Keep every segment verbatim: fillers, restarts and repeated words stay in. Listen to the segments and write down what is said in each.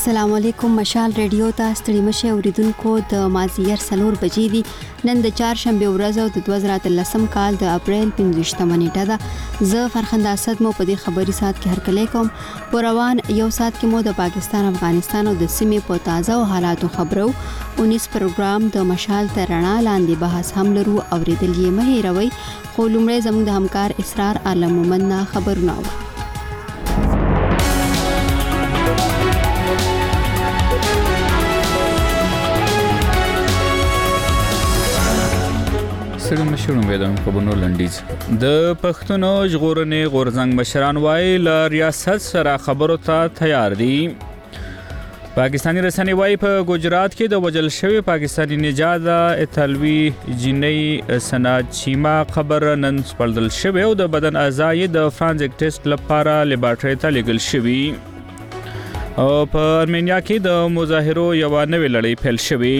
السلام علیکم. مشال ریډیو ته ستړي مشه اوریدونکو د مازیګر څلور بجې دي. نن د چهارشنبه ورځ او د دوه زره اتلسم کال د اپریل پنځویشتمه نیټه ده. زه فرخنده اسد مو په دې خبري سات کې هرکلی کوم. په روان یو سات کې مو د پاکستان، افغانستان او د سیمې په تازه او حالاتو خبرو اونیس پروګرام د مشال ترنا لاندې بحث هم لرو. اوریدل یې مه هېروئ. خو لومړی زموږ د همکار اسرار عالم مومن نه خبرونه و. سړي مشرون ویدم په بنو لنډیز د پښتنو ژغورنې غورځنګ مشران وایي له ریاست سره خبرو ته تیار دي. پاکستانی رسنۍ وایي په ګجرات کې د وژل شوی پاکستانی نژاده ایتالوي جینۍ سنا چیما قبر نن سپړل شوی او د بدن اعضای د فرانزیک ټیسټ لپاره لیبارټري ته لیږل شوی. او په ارمینیا کې د مظاهرو یو نوې لړۍ پیل شوی.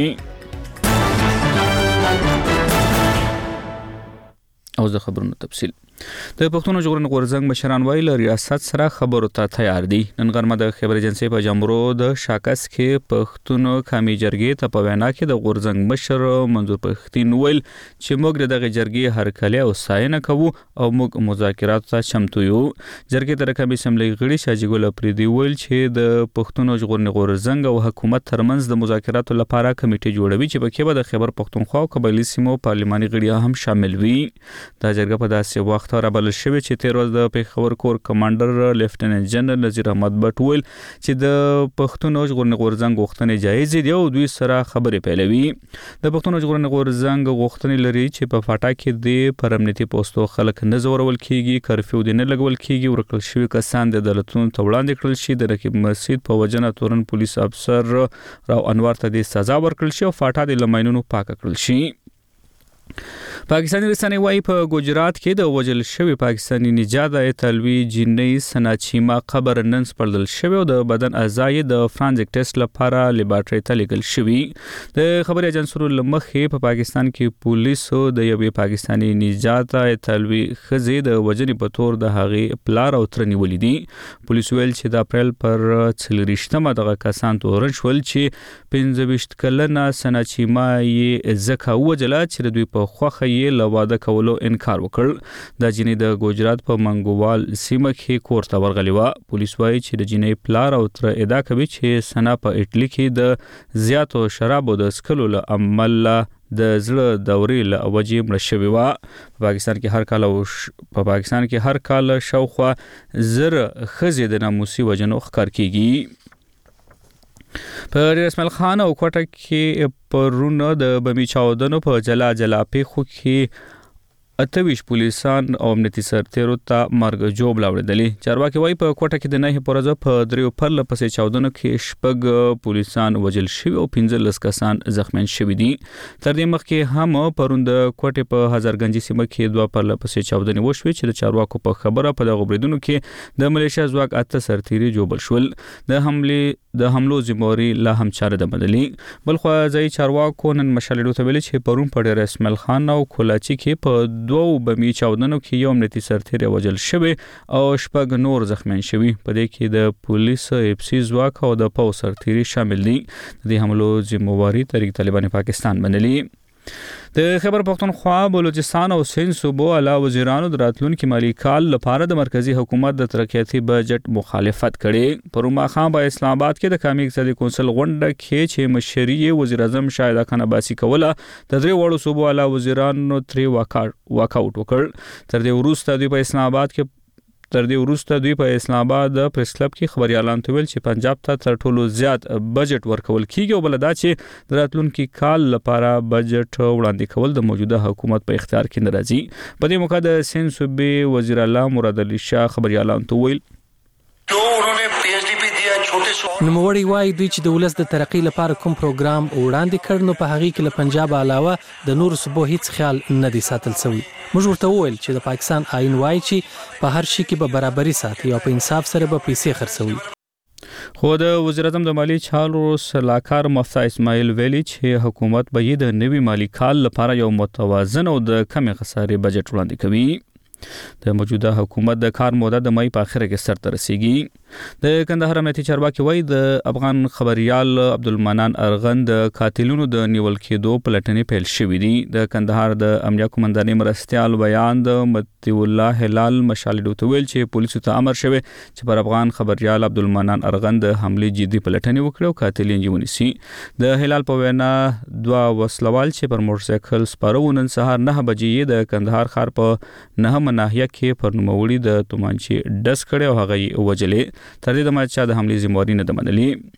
او د خبرونو تفصیل د پښتون ژغورنې غورځنګ مشران وایي له ریاست سره خبرو ته تیار دي. نن غرمه د خبر ایجنسی په جمرو د شاکس کې پښتون قومي جرګې ته په وینا کې د غورځنګ مشر منظور پښتين ویل چې موږ دغه جرګې هرکلی او ستاینه کوو او موږ مذاکرات ته چمتو یو. جرګې ته رقمي اسمبلی غړي شاجي ګل افریدي ویل چې د پښتون ژغورنې غورځنګ او حکومت ترمنځ د مذاکراتو لپاره کمیټه جوړوي چې په کې به د خبر پښتونخوا او قبایلی سیمو پارلماني غړي هم شامل وي. دا جرګه په داسې وخت رابل شوی چې تیر ورځ د پیښور کور کمانډر لیفټیننټ جنرال نذیر احمد بټ ویل چې د پښتون ژغورنې غورځنګ غوښتنې جایز دي او دوی سره خبرې پیلوي. د پښتون ژغورنې غورځنګ غوښتنې لري چې په فاټا کې د پرامنیتي پوسټو خلک نه زورول کیږي، کرفیو دې نه لګول کیږي، ورکل شوی کسان د عدالتونو ته وړاندې کړل شي، د رقیب مسجد په وجنه تورن پولیس افسر راو انوار ته د سزا ورکړل شي او فاټا د لماینونو پاک کړل شي. پاکستانی رسنۍ وایي په ګجرات کې د وژل شوی پاکستانی نژاده ایتالوي جینۍ سنا چیما قبر نن سپړل شوی او د بدن اعضای د فرانزیک ټیسټ لپاره لیبارټري ته لیږل شوی. د خبري ایجنسونو لمخې په پاکستان کې پولیسو د یوې پاکستانی نژاده ایتالوي ښځې د وژنې په تور د هغې پلار او تره نیولي دي. پولیس ویل چې د اپریل پر څلوېښتمه دغه کسان تورن شول چې پنځه ویشت کلنه سنا چیما یې ځکه ووژله چې د دوی په خوښه یې له واده کولو انکار وکړ. د جینۍ د ګجرات په منګووال سیمه کې کور ته ورغلې وه. پولیس وایي چې د جینۍ پلار او تره ادعا کوي چې سنا په اټلي کې د زیاتو شرابو د څښلو له امله د زړه دورې له وجې مړه شوې وه. په پاکستان کې هر کال په پاکستان کې هر کال شاوخوا زر ښځې د ناموسي وژنو ښکار کیږي. په رسمل خان او کوټه کې پرونه د بمی چاودنو په جلا جلا پیښو کې اتویش پولیسان او امنیتي سرتیرو ته مرګ جوړ لاوړدلې. چارواکي وایي په کوټه کې د نه پرځ په دریو پرله پسې چاودنو کې شپږ پولیسان وژل شوي او پنځه لس کسان زخمیان شوي دي. تر دې مخکې هم پرون د کوټې په هزارګنجي سیمه کې دوه پرله پسې چاودنې وشوې چې د چارواکو په خبره په دغه بریدونو کې د ملیشیا ځواک اته سرتیري جوړ شول. د حمله د حملو ذمہواری لا هم چاره د بدلی. بلخو ځای چارواکو نن مشالېدو ته ویل چې پرون په ډېر اسماعیل خان او کولاچی کې په دوو بمی چاودنو کې یو امنیتي سرتیری وژل شوی او شپږ نور زخمیان شوي. په دې کې د پولیس اف سی ځواک او د پاو سرتیری شامل دي. د حملو ذمہواری تحریک طالبان پاکستان منلي. د خیبر پختونخوا، بلوچستان او سند صوبو اعلی وزیرانو د راتلونکي مالی کال لپاره د مرکزی حکومت د ترقیاتي بجټ مخالفت کړي. پرون ماښام په اسلام آباد کې د قومي اقتصادي کونسل غونډه کې چې مشري وزیر اعظم شاهد خان عباسي کوله، د درې وړو صوبو اعلی وزیرانو ترې واک آوټ وکړ. تر دې وروسته دوی په اسلام آباد کې تر دې وروسته دوی په اسلام آباد پریس کلب کې خبريالان ته ویل چې پنجاب ته تر ټولو زیات بجټ ورکول کیږي او بل دا چې د راتلونکي کال لپاره بجټ وړاندې کول د موجوده حکومت په اختیار کې نه راځي. په دې موقع د سند صوبې وزیر اعلی مراد علي شاه خبريالان ته ویل نوموړي وایي دوی چې د ولس د ترقی لپاره کوم پروګرام وړاندې کړ نو په هغه کې له پنجاب علاوه د نور صوبو هیڅ خیال نه دی ساتل شوی. موږ ورته وویل چې د پاکستان آئین وایي چې په هر شي کې به برابري ساتي او په انصاف سره به پیسې خرڅوي. خو د وزیر اعظم د مالی چارو سلاکار مفتاح اسماعیل ویلي چې حکومت به د نوي مالی کال لپاره یو متوازن او د کمې خسارې بجټ وړاندې کوي. د موجوده حکومت د کار موده د مې په اخر کې سرته رسیږي. د کندهار امنیتي چارواکي وایي د افغان خبريال عبدالمنان ارغند د قاتلونو د نیول کېدو پلټنې پیل شوې دي. د کندهار د امنیه قومندانۍ مرستيال بیان د متي الله هلال مشالډو ته ویل چې پولیسو ته امر شوی چې پر افغان خبريال عبدالمنان ارغند د حمله جدي پلټنې وکړي او قاتلین یې ونیسي. د هلال په وینا دوه وسلوال چې پر موټر سایکل سپاره نن سهار نه بجې د کندهار ښار په نه ناحیه کې پر نوموړي د تومانچې ډز کړي او هغه یې وجلې. تر دې دمه چې د حملې ذمہواري نه ده منلې.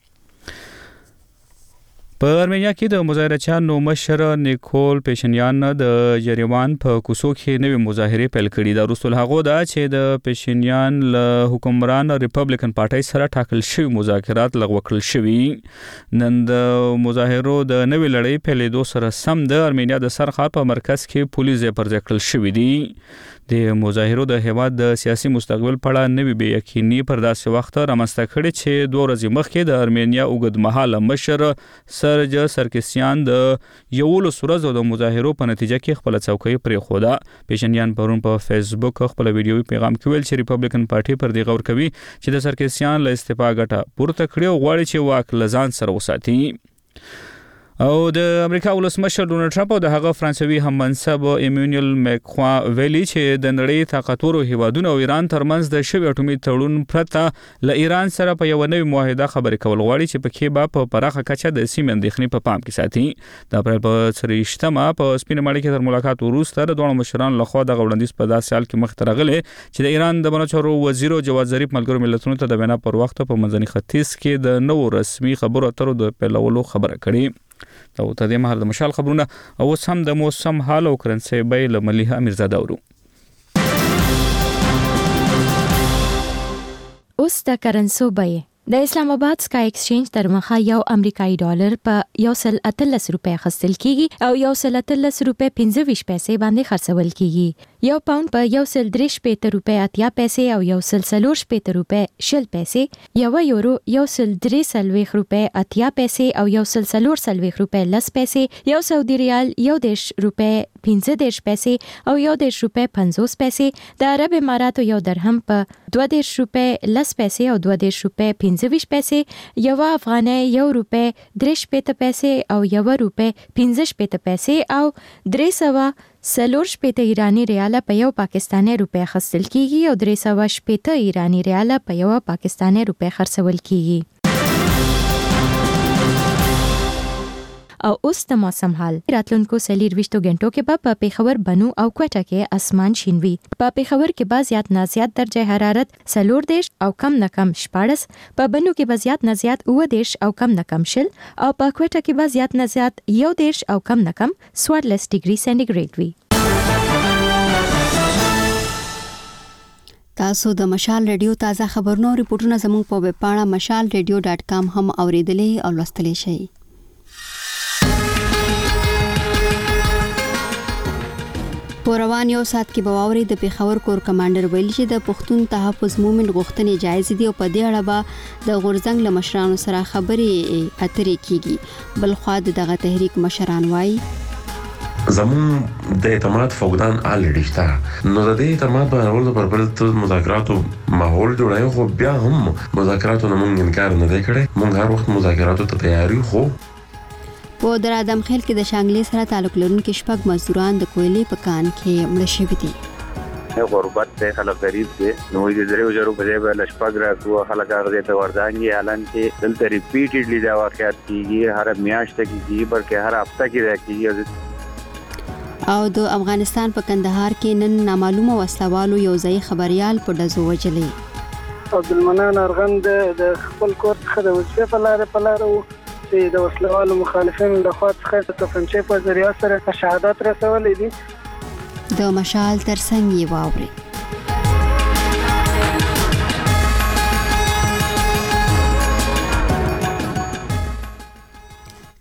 په ارمینیا کې د مظاهرچیانو مشر نیکول پیشنیان د یریوان په کوڅو کې نوې مظاهره پیل کړې. د رسول هغه دا چې د پیشنیان له حکمران ریپبلیکن پارټي سره ټاکل شوی مذاکرات لغوه کړل شوي. نن د مظاهرو د نوې لړۍ پیلېدو سره سم د ارمینیا د سرخار په مرکز کې پولیس پر ځای کړل شوی دي. د مظاهرو د هیواد د سیاسي مستقبل په اړه نوې بې یقیني پر داسې وخت رامنځته کړي چې دوه ورځې مخکې د ارمینیا اوږدمهاله مشر سرج سرکسیان د یولس ورځو د مظاهرو په نتیجه کې خپل څوکۍ پرېښوده. پیشنیان پرون په فیسبوک خپل ویډیوي پیغام کې ویل چې ریپبلیکن پارټي پر دې غور کوي چې د سرکسیان له استعفا ګټه پورته کړي او غواړي چې واک له ځان سره وساتي. او د امریکا ولسمشر ډونالد ټرمپ او د هغه فرانسوي هم منصب ایمانوئل ماکرون ویلي چې د نړۍ طاقتورو هیوادونو او ایران ترمنځ د شوی اټومي تړون پرته له ایران سره په یو نوې معاهده خبرې کول غواړي چې پکې به په پراخه کچه د سیمې اندېښنې په پام کې ساتي. د اپریل په څلرویشتمه په سپینه ماڼۍ کې تر ملاقات وروسته د دوه مشرانو لخوا د وړاندیز په داسې حال کې مخ ته راغلی چې د ایران د بنچورو وزیر جواد ظریف ملګرو ملتونو ته د وینا پر وخت په منځني ختیځ کې د نوو رسمي خبرو اترو د پیلولو خبره کړې. او ته د مهال د مشال خبرونه او سم د موسم حال او کرنسي بیل مليحه امیرزاده ورو. اوس د کرنسو بیه د اسلام آباد سکای ایکسچینج تر مخه یو امریکایي ډالر په یو سل اتلس روپے خرڅل کیږي او یو سل اتلس روپے پنځه ویشت پیسې باندې خرڅول کیږي. یو پاوند په یو سل درې شپېته روپے اتیا پیسې او یو سل څلور شپېته روپے شل پیسې. یو یورو یو سل درې څلوېښت روپے اتیا پیسې او یو سل څلور څلوېښت روپے لس پیسې. یو سعودي ریال یو دېرش روپے پنځه دېرش پیسې او یو دېرش روپے پنځوس پیسې. د عرب اماراتو یو درهم په دوه دېرش روپے لس پیسې او دوه دېرش روپے پنځه ویشت پیسې. یو افغانۍ یو روپے درې شپېته پیسې او یو روپے پنځه شپېته پیسې او درې سوه څلور شپېته ایرانی ریاله په یو پاکستاني روپے خرڅل کیږي او درې سوه شپېته ایرانی ریاله په یو پاکستاني روپے خرڅول کیږي. او اوس د موسم حال. راتلونکو څلور ویشتو غنټو کې به په پیښور بنو او کوټه کې اسمان شین وي. په پیښور کې به زیات نه زیات درجه حرارت څلور دېرش او کم نه کم شپاړس. په بنو کې به زیات نه زیات اووه دېرش او کم نه کم شل او په کوټه کې به زیات نه زیات یو دېرش او کم نه کم څوارلس ډیګري سنټیګریډ وي. تاسو د مشال ریډیو تازه خبرونو ریپورتونه زموږ په ویب پاڼه مشال ریډیو ډاټ کام هم اوریدلې او لوستلی شئ. په روان یو سات کې به واوري د پیښور کور کمانډر ویل چې د پښتون تحفظ مومن غوښتنې جایز دي او په دې اړه به د غورزنګ له مشرانو سره خبرې اترې کیږي. بل خو دغه تحریک مشران وایي زمون د اعتماد فقدان الریډي شته. نو د دې اعتماد باندې ورته پر بل ته مذاکراتو ماحول جوړای خو بیا هم مذاکراتو نه مونږ انکار نه دی کړی. مونږ هر وخت مذاکراتو ته تیار یو. خو په در ادم خیل کې د شانګلې سره تعلق لرونکي شپږ مزدوران د کویلې په کان کې مړه شوي دي. غربت ته خلک غریب دي نو د دریو زرو په ځای به لشپږ راکو خلک هغه ته وردانګي اعلان کې دلته ریپیټډلی دا واقعیت کیږي. هر میاشت کېږي بلکې هر هفته کې راکېږي. او د افغانستان په کندهار کې نن نامعلومه وسلوالو یو ځای خبريال په ډزو وجلې. عبدالمنان ارغند د خپل کور څخه د وسلې په لار په لار چې د وسلوالو مخالفینو د خوا څخه د توپنچې په ذریعہ سره شهادت رسولې دي. د مشال ترڅنګ یې واوري.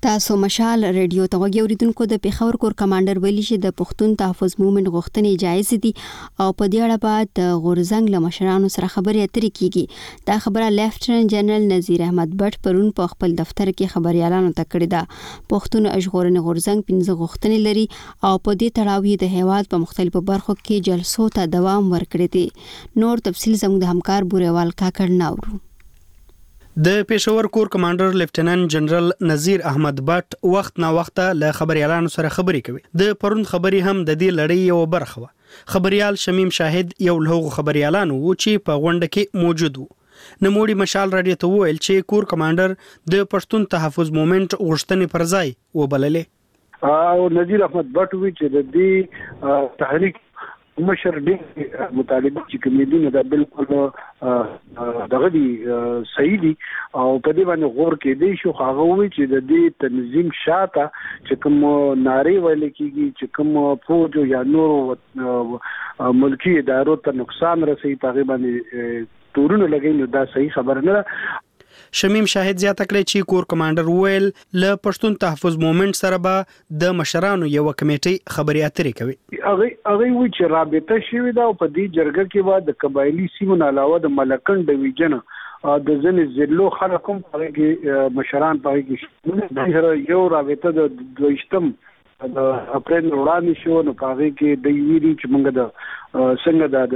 تاسو مشال ریډیو ته وګورئ اوریدونکو د پیښور کور کمانډر ویلي چې د پښتون تحفظ موومېنټ غوښتنې جایز دي او په دې اړه بعد د غورزنګ له مشرانو سره خبرې اترې کیږي. دا خبره لیفټننټ جنرال نذیر احمد بټ پرون په خپل دفتر کې خبريالانو ته کړې ده. پښتون ژغورنې غورزنګ پنځه غوښتنې لري او په دې تړاو د هیواد په مختلفو برخو کې جلسو ته دوام ورکړی دی. نور تفصیل زموږ د همکار بوریوال کاکړ ناورو. د پېښور کور کمانډر لیفټننټ جنرال نذیر احمد بټ وخت نا وخت له خبريالانو سره خبرې کوي. د پرون خبري هم د دې لړۍ یو برخه و. خبريال شمیم شاهد یو له خبريالانو و چې په غونډه کې موجود وو. نموړي مشال رادیو ته وویل چې کور کمانډر د پښتون تحفظ موومېنټ غوښتنې پر ځای وبللې. او نذیر احمد بټ وی چې د دې تحریک مشر ډېر مطالبه چې کومېدونه دا بالکل دغه دي صحیح دي او په دې باندې غور کې دی شو هغه وی چې د دې تنظیم شاته چې کوم ناری ویل کېږي چې کوم فوج یا نور ملکی ادارو ته نقصان رسي په باندې تورونه لګي نو دا صحیح خبر نه. شمیم شاهد زیاته کړی چې کور کمانډر ویل له پښتون تحفظ موومېنټ سره به د مشرانو یو کمیټي خبري اترې کوي. هغه هغه وی چې رابطه شوې ده او په دې جرګه کې بعد د قبایلی سیمو علاوه د ملکن ډیویژن د ځنې ضلعو خلکو په کې مشران په کې د یو رابطه د دویشتم د اپریل وړاندې شو نو په کې د ویری چې موږ د څنګه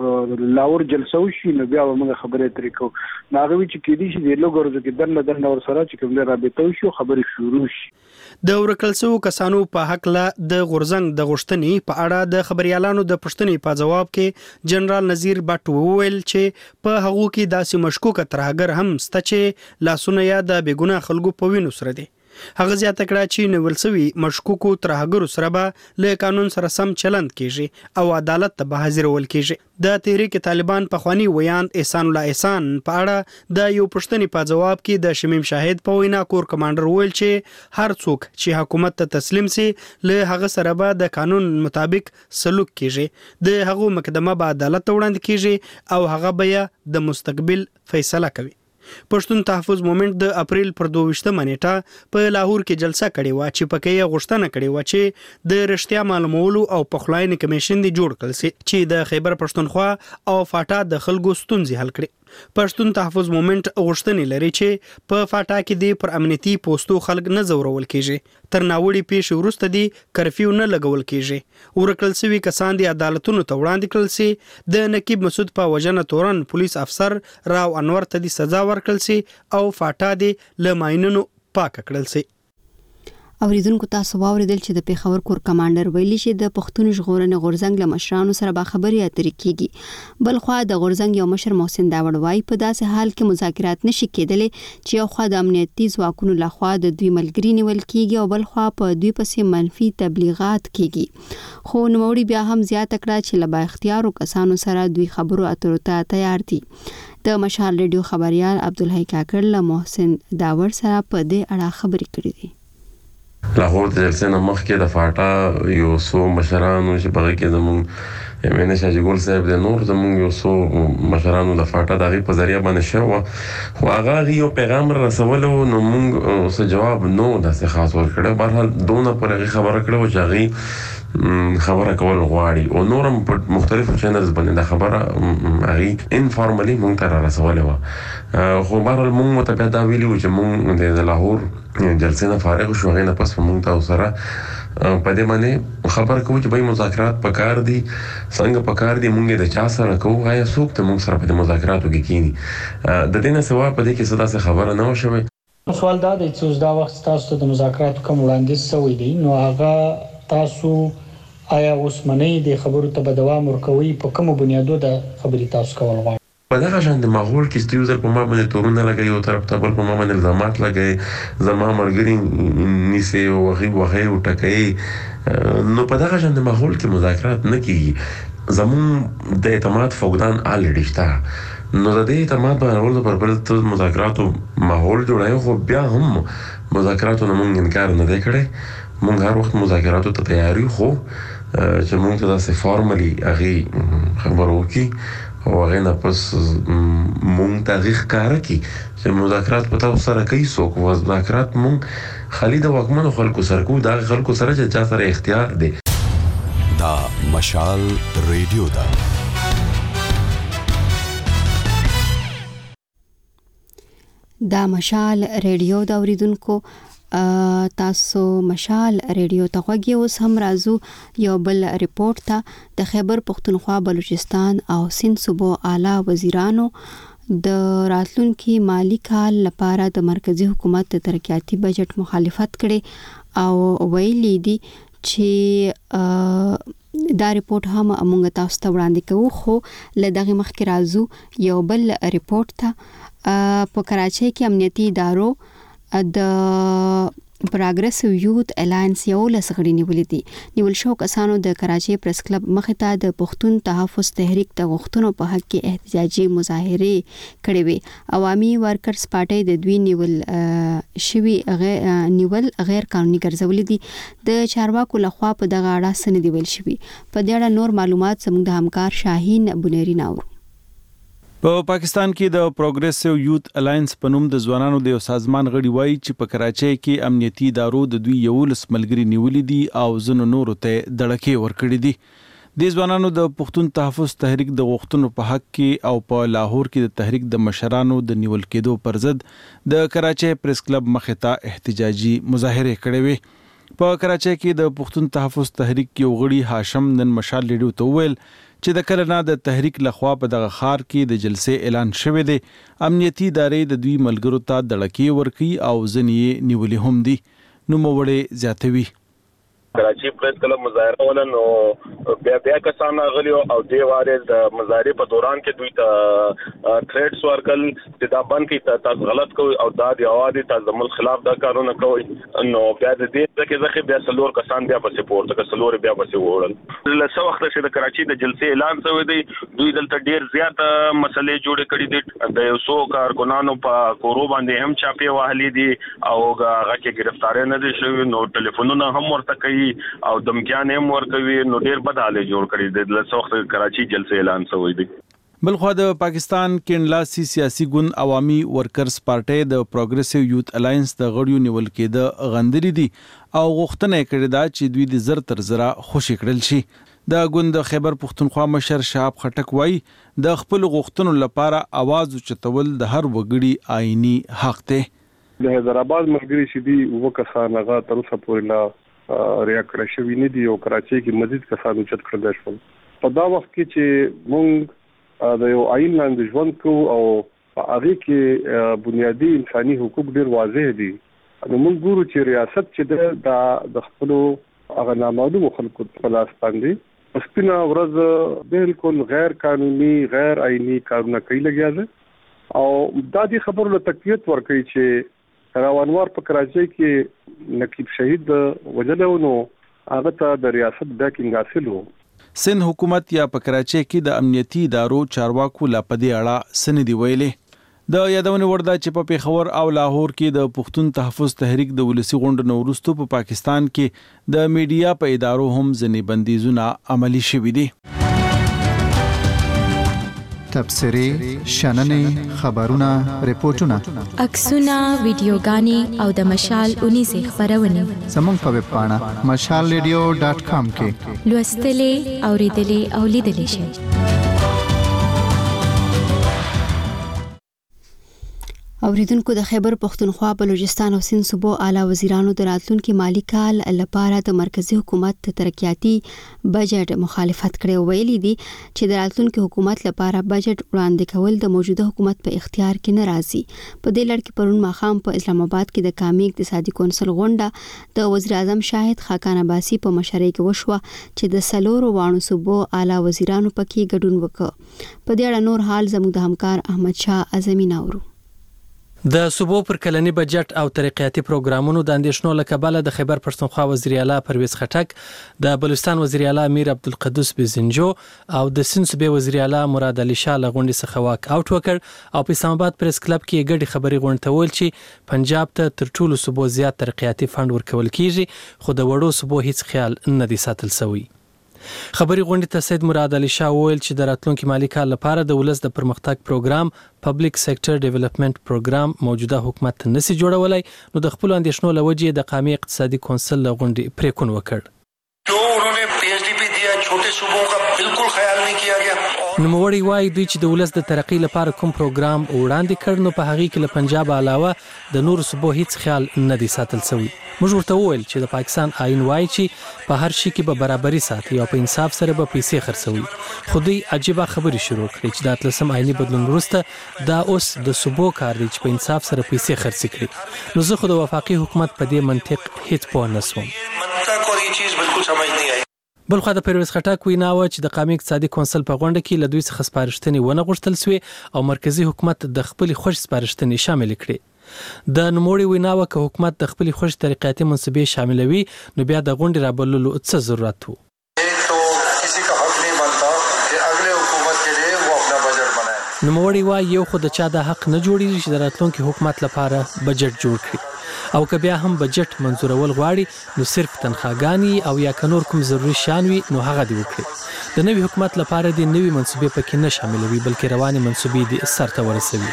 د لاور جلسه وشي نو بیا موږ خبرې ترې کوو. ناغوي چې کېدی شي د لوګورځو کې دنه دنه ور سره چې کوم رابطه وشي خبرې شروع شي. د ورکلسو کسانو په حق له د غورزنګ د غوښتنې په اړه د خبريالانو د پښتنې په جواب کې جنرال نذیر بټ وویل چې په هغو کې داسې مشکوک ترهګر هم سته چې لاسونه یا د بیګونه خلکو په وینو سره دي. هغه زیاته کړه چې نو ولسوي مشکوکو ترهګرو سره به له قانون سره سم چلند کیږي او عدالت ته به حاضرول کیږي. د تحریک طالبان په خواني ویاند احسان الله احسان په اړه د یو پښتني په جواب کې د شمیم شاهد په وینا کور کمانډر ویل چې هر څوک چې حکومت ته تسلیم سي له هغه سره به د قانون مطابق سلوک کیږي. د هغه مقدمه به عدالت ته وړاندې کیږي او هغه به د مستقبل فیصله کوي. پښتون تحفظ موومېنټ د اپریل پر دوه نیټه په لاهور کې جلسه کړې و چې پکې یې غوښتنه کړې و چې د رښتیا معلومولو او پخلاینې کمیشن دی جوړ کړل شي چې د خیبر پښتونخوا او فاټا د خلکو ستونزې حل کړي. پښتون تحفظ موومېنټ غوښتنې لري چې په فاټا کې د پر امنیتي پوسټو خلک نه زورول کیږي. تر ناوړي پیښې وروسته دی کرفیو نه لګول کیږي. ورکل سوي کسان دی عدالتونو ته وړاندې کړل شي. د نقیب مسعود په وجنه تورن پولیس افسر راو انور ته دی سزا ورکړل شي او فاټا دی له ماینونو پاک کړل شي. اوریدونکو تاسو واوریدل چې د پیښور کور کمانډر ویلي چې د پښتون ژغورنې غورزنګ له مشرانو سره به خبرې اترې کیږي. بل خو د غورزنګ یو مشر محسن داوړ وای په داسې حال کې مذاکرات نشي کېدلی چې یو خو د امنیتي ځواکونو لخوا د دوی ملګری نیول کیږي او بل خو په دوی پسې منفي تبلیغات کیږي. خو نوموړي بیا هم زیاته کړه چې له با اختیارو کسانو سره دوی خبرو اترو ته تیار دي. د مشال ریډیو خبريال عبدالحی کاکړ له محسن داوړ سره په دې اړه خبرې کړې دي. لاهور د جلسې نه مخکې د فاټا یو څو مشرانو چې په کې زموږ یمنه شاجي ګل صاحب د نور زموږ یو څو مشرانو د فاټا د غي په ذریعہ باندې شو خو هغه یو پیغام رسولو نو موږ څه جواب نو داسې خاص ورکړو. بهرحال دونه پرې خبره کړو چې هغه خبره کول غواړي او نورم په مختلفو چینلز باندې د خبره هغه انفارملی مونږ ته رسولې و. خو بهرحال مونږ متبع دا ویلو چې مونږ د لاهور جلسې نه فارغ شو غي نه پس مونږ ته سره په دې باندې خبر کوو چې به مذاکرات پکار دي څنګه پکار دي مونږ د چا سره کوو غیا سوق ته مونږ سره په مذاکراتو کې کینی. د دې نه سوا په دې کې صدا څه خبره نه وشوي. سوال دا دی چې دا وخت تاسو ته د مذاکراتو کوم وړاندیز شوی دی نو هغه تاسو آیا اوس منئ د خبرو ته به دوام ورکوي په کومو بنیادو د خبرې تاسو کول غواړئ؟ په دغه شان د ماحول کې ستیو ځل په ما باندې تورونه لګي او طرف ته بل په ما باندې الزامات لګي زما مرګري نیسي او وغي وغي او ټکي نو په دغه شان د ماحول کې مذاکرات نه کیږي. زمون د اعتماد فقدان الریډي شته نو د دې اعتماد باندې ورته پر بل مذاکراتو ماحول جوړای خو بیا هم مذاکراتو نه مونږ انکار نه دی کړی. مونږ هر وخت مذاکراتو ته تیاری خو چې مونږ ته داسې فارملی هغه خبرو کی او هغه نه پس مونږ تحقیق کار کوي چې مذاکرات په تاسو سره کوي څوک مذاکرات مونږ خالي د واکمنو خلکو سره کوو دا خلکو سره چې چا سره اختیار دی. دا مشال ریډیو دا دا مشال ریډیو دا اوریدونکو تاسو مشال ریډیو ته غوږی. اوس هم راځو یو بل ریپورت ته. د خیبر پختونخوا بلوچستان او سند صوبو اعلی وزیرانو د راتلونکي مالی کال لپاره د مرکزی حکومت د ترقیاتي بجټ مخالفت کړي او ویلي دي چې دا ریپورت هم موږ تاسو ته وړاندې کوو. خو له دغه مخکې راځو یو بل ریپورت ته. په کراچۍ کې امنیتي ادارو د پروګریسیو یوت الاینس یو لسغړي نیولې دي. نیول شو کسانو د کراچۍ پریس کلب مخې ته د پښتون تحفظ تحریک د غوښتنو په حق کې احتجاجي مظاهره کړې وي. عوامي ورکرز پارټي د دوی نیول شوی غیر نیول غیر قانوني ګرځولې دي. د چارواکو لخوا په دغه اړه سند دی ویل شوی. په دې اړه نور معلومات زموږ د همکار شاهین بنيري ناو. په پاکستان کې د پروګریسیو یوت الاینس په نوم د ځوانانو د یو سازمان غړي وایي چې په کراچۍ کې امنیتي ادارو د دوی یو لس ملګري نیولې دي او ځینو نورو ته دړکې ورکړې دي. د ځوانانو د پښتون تحفظ تحریک د غوښتنو په حق کې او په لاهور کې د تحریک د مشرانو د نیول کېدو پر ضد د کراچۍ پریس کلب مخې ته احتجاجي مظاهره کړې وې. په کراچۍ کې د پښتون تحفظ تحریک یو غړي هاشم نن مشال ریډیو ته وویل چې د کله نه د تحریک لخوا په دغه خار کې د جلسې اعلان شوی دی. امنیتي ادارې د دوی ملګرو ته دړکې ورکړي او ځینې نیولې هم دي. نوموړی زیاتوي کراچي پریس کلب مظاهره ولن او بیا بیا کسان غلي او دی واره د مظاهره په دوران کې دوی ته تھریټس ورکل چې دا بند کی تاسو غلط کوي او دا دی اوادي تاسو مل خلاف دا کارونه کوي. نو بیا د دې کې ځکه بیا سلور کسان بیا په سپورت کې سلور بیا په وړل. له څو وخت چې د کراچي د جلسې اعلان شوی دی دوی دلته ډیر زیات مسلې جوړې کړې دي. د یو څو کارکونانو په کورو باندې هم چاپی وهلې دي او هغه کې گرفتاری نه دي شوی. نو ټلیفونونه هم ورته کوي او دمکیان هم ورکوي. نو ډیر بد حالت جوړ کړی دی. د څو وخت کراچي جلسې اعلان شوی دی. بلخو د پاکستان کینلاسي سیاسي ګوند عوامي ورکرز پارټي د پروګریسیو یوت الاینس د غړیو نیول کېده غندري دي او غوښتنه کړې ده چې دوی د زر تر زره خوشی کړل شي. د ګوند خیبر پختونخوا مشر شهاب خټک وایي د خپل غوښتنو لپاره आवाज اوچتول د هر وګړي آئینی حق دی. د حیدرآباد ملګری شدي وکسان هغه تر اوسه پورې لا ریا کړی شوی نه دی او کراچۍ کې مزید کسان اوچت کړل شول. په دا وخت کې چې مونږ د یو آئین لاندې ژوند کوو او هغه کې بنیادی انساني حقوق ډیر واضح دي. نو موږ ګورو چې ریاست چې د د خپل هغه نامعلوم خلکو په لاس باندې سپینه ورځ بالکل غیر قانوني غیر آئینی کارونه کوي لګیا ده او دا دي خبرو له تقویت ورکړي چې راوانوار په کراچۍ کې نقیب شهید وجلو نو هغه ته د ریاست بیکینګ حاصل وو. سند حکومت یا په کراچۍ کې د امنیتي ادارو چارواکو لا په دې اړه سندې ویلې. د یادونه ورده چې په پیښور او لاهور کې د پښتون تحفظ تحریک د ولسی غونډې وروسته په پاکستان کې د میډیا په ادارو هم ځنې بندیزونه عملی شوي دي. تبصرې، شننې، خبرونه، ریپورتونه، عکسونه، ویډیوګانې او د مشال اونیزې خبرونه زموږ په ویب پاڼه مشال ریډیو ډاټ کام کې لوستلې، اوریدلې او لیدلې شئ. اوریدونکو د خیبر پختونخوا بلوچستان او سند صوبو اعلی وزیرانو د راتلونکي مالی کال لپاره د مرکزی حکومت ترقیاتي بجټ مخالفت کړي. ویلي دي چې د راتلونکي حکومت لپاره بجټ وړاندې کول د موجوده حکومت په اختیار کې نه راځي. په دې لړ کې پرون ماخام په اسلام آباد کې د قومي اقتصادي کونسل غونډه د وزیر اعظم شاهد خاقان عباسي په مشرۍ کې وشوه چې د سلورو وانو صوبو اعلی وزیرانو پکې ګډون وکړ. په دې اړه نور حال زموږ د همکار احمد شاه اعظمي ناورو. د صوبو پر کلنی بجټ او ترقیاتي پروګرامونو د اندیشنو لکباله د خیبر پښتونخوا وزیر اعلی پرویز خټک، د بلوچستان وزیر اعلی امیر عبدالقدوس بزنجو او د سند صوبې وزیر اعلی مراد علي شاه لغونډې څخه واک اوټ وکړ او په اسلام آباد پریس کلب کې ګډي خبري غونډه ول چې پنجاب ته تر ټولو صوبو زیات ترقیاتي فند ورکول کیږي، خو د وړو صوبو هیڅ خیال نه دی ساتل شوی. خبري غونډې ته سید مراد علي شاه وویل چې د راتلونکي مالي کال لپاره د ولس د پرمختګ پروګرام پبلک سېکټر ډیولپمنٹ پروګرام موجوده حکومت نسی جوړولای، نو د خپل اندیشنو لوجې د قومي اقتصادي کونسل غونډې پریکون وکړ. जो उन्होंने पी एच डी पे दिया छोटे सूबों का बिल्कुल ख्याल नहीं किया गया. نوموړی وایي دوی چې د ولس د ترقۍ لپاره کوم پروګرام وړاندې کړ نو په هغې کې له پنجاب علاوه د نورو صوبو هیڅ خیال نه دی ساتل شوی. موږ ورته وویل چې د پاکستان آئین وایي چې په هر شي کې به برابري ساتي او په انصاف سره به پیسې خرڅوي، خو دوی عجیبه خبرې شروع کړې چې د اتلسم آئیني بدلون وروسته دا اوس د صوبو کار دی چې په انصاف سره پیسې خرڅ کړي. نو زه خو د وفاقي حکومت په دې منطق هیڅ پوه نه شوم. منطق اور یہ چیز بالکل سمجھ نہیں آئی. بلخوا د پرویز خټک وینا و چې د قومي اقتصادي کونسل په غونډه کې له دوی څخه سپارښتنې ونه غوښتل سوې او مرکزی حکومت د خپل خوښ سپارښتنې شامل کړي. د نوموړي وینا و که حکومت د خپل خوښ طریقاتي منصبې شاملوي نو بیا د غونډې رابللو څه ضرورت وو. نوموړي وایي یو خو د چا د حق نه جوړیږي چې د راتلونکي حکومت لپاره بجټ جوړ کړي، او که بیا هم بجټ منظورول غواړي نو صرف تنخواګانې او یا که نور کوم ضروري شیان وي نو هغه دې وکړي. د نوي حکومت لپاره دې نوي منصوبې پکې نه شاملوي بلکې روانې منصوبې دې سرته ورسوي.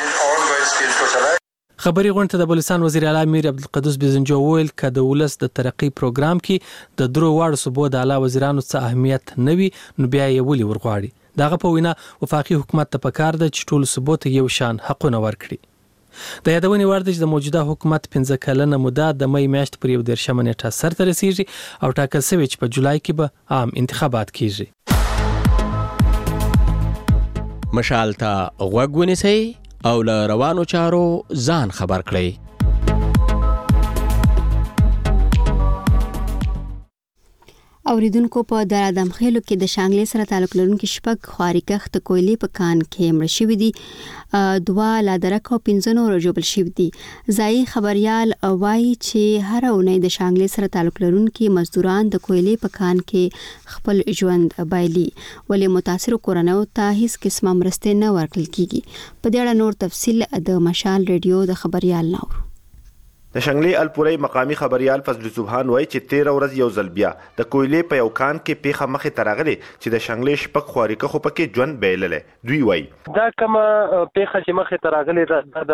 خبري غونډه د بلوچستان وزیر اعلی میر عبدالقدوس بیزنجو ویل ک د ولس د ترقی پروګرام کې د درو واړو صوبو د اعلی وزیرانو څخه اهمیت نوي نو بیا یې ولي ورغواړي. دغه په وینا وفاقي حکومت ته پکار ده چې ټول صوبو ته یو شان حقونه ورکړي. د یادونې وړ ده چې د موجوده حکومت پنځه کلنه موده د مې میاشتې پر یو دېرشمه نیټه سرته رسیږي او ټاکل شوی چې په جولای کې به عام انتخابات کیږي. مشال ته غوږ ونیسئ او له روانو چارو ځان خبر کړئ. اوریدونکو په در ادم خېلو کې د شانګلې سره تعلق لرونکي شپږ خواري کښت کویلې په کان کې مړ شوي دي، دوه لا درک او پنځه نور جوړ شوي دي. ځایي خبريال وایي چې هر اونۍ د شانګلې سره تعلق لرونکي مزدوران د کویلې په کان کې خپل ژوند بایلي، ولې متاثر کورنیو ته هیڅ قسمه مرستې نه ورکړل کیږي. په دې اړه نور تفصیل د مشال ریډیو د خبريال نور د شنګلې الپوري مقامی خبريال فضل سبحان وایي چې تیره ورځ یو ځل بیا د کویلې په یو کان کې پیخه مخې ترغلي چې د شنګلې شپږ خواري خو پکې ژوند بیللې. دوی وایي دا کومه پیخه چې مخې ترغلي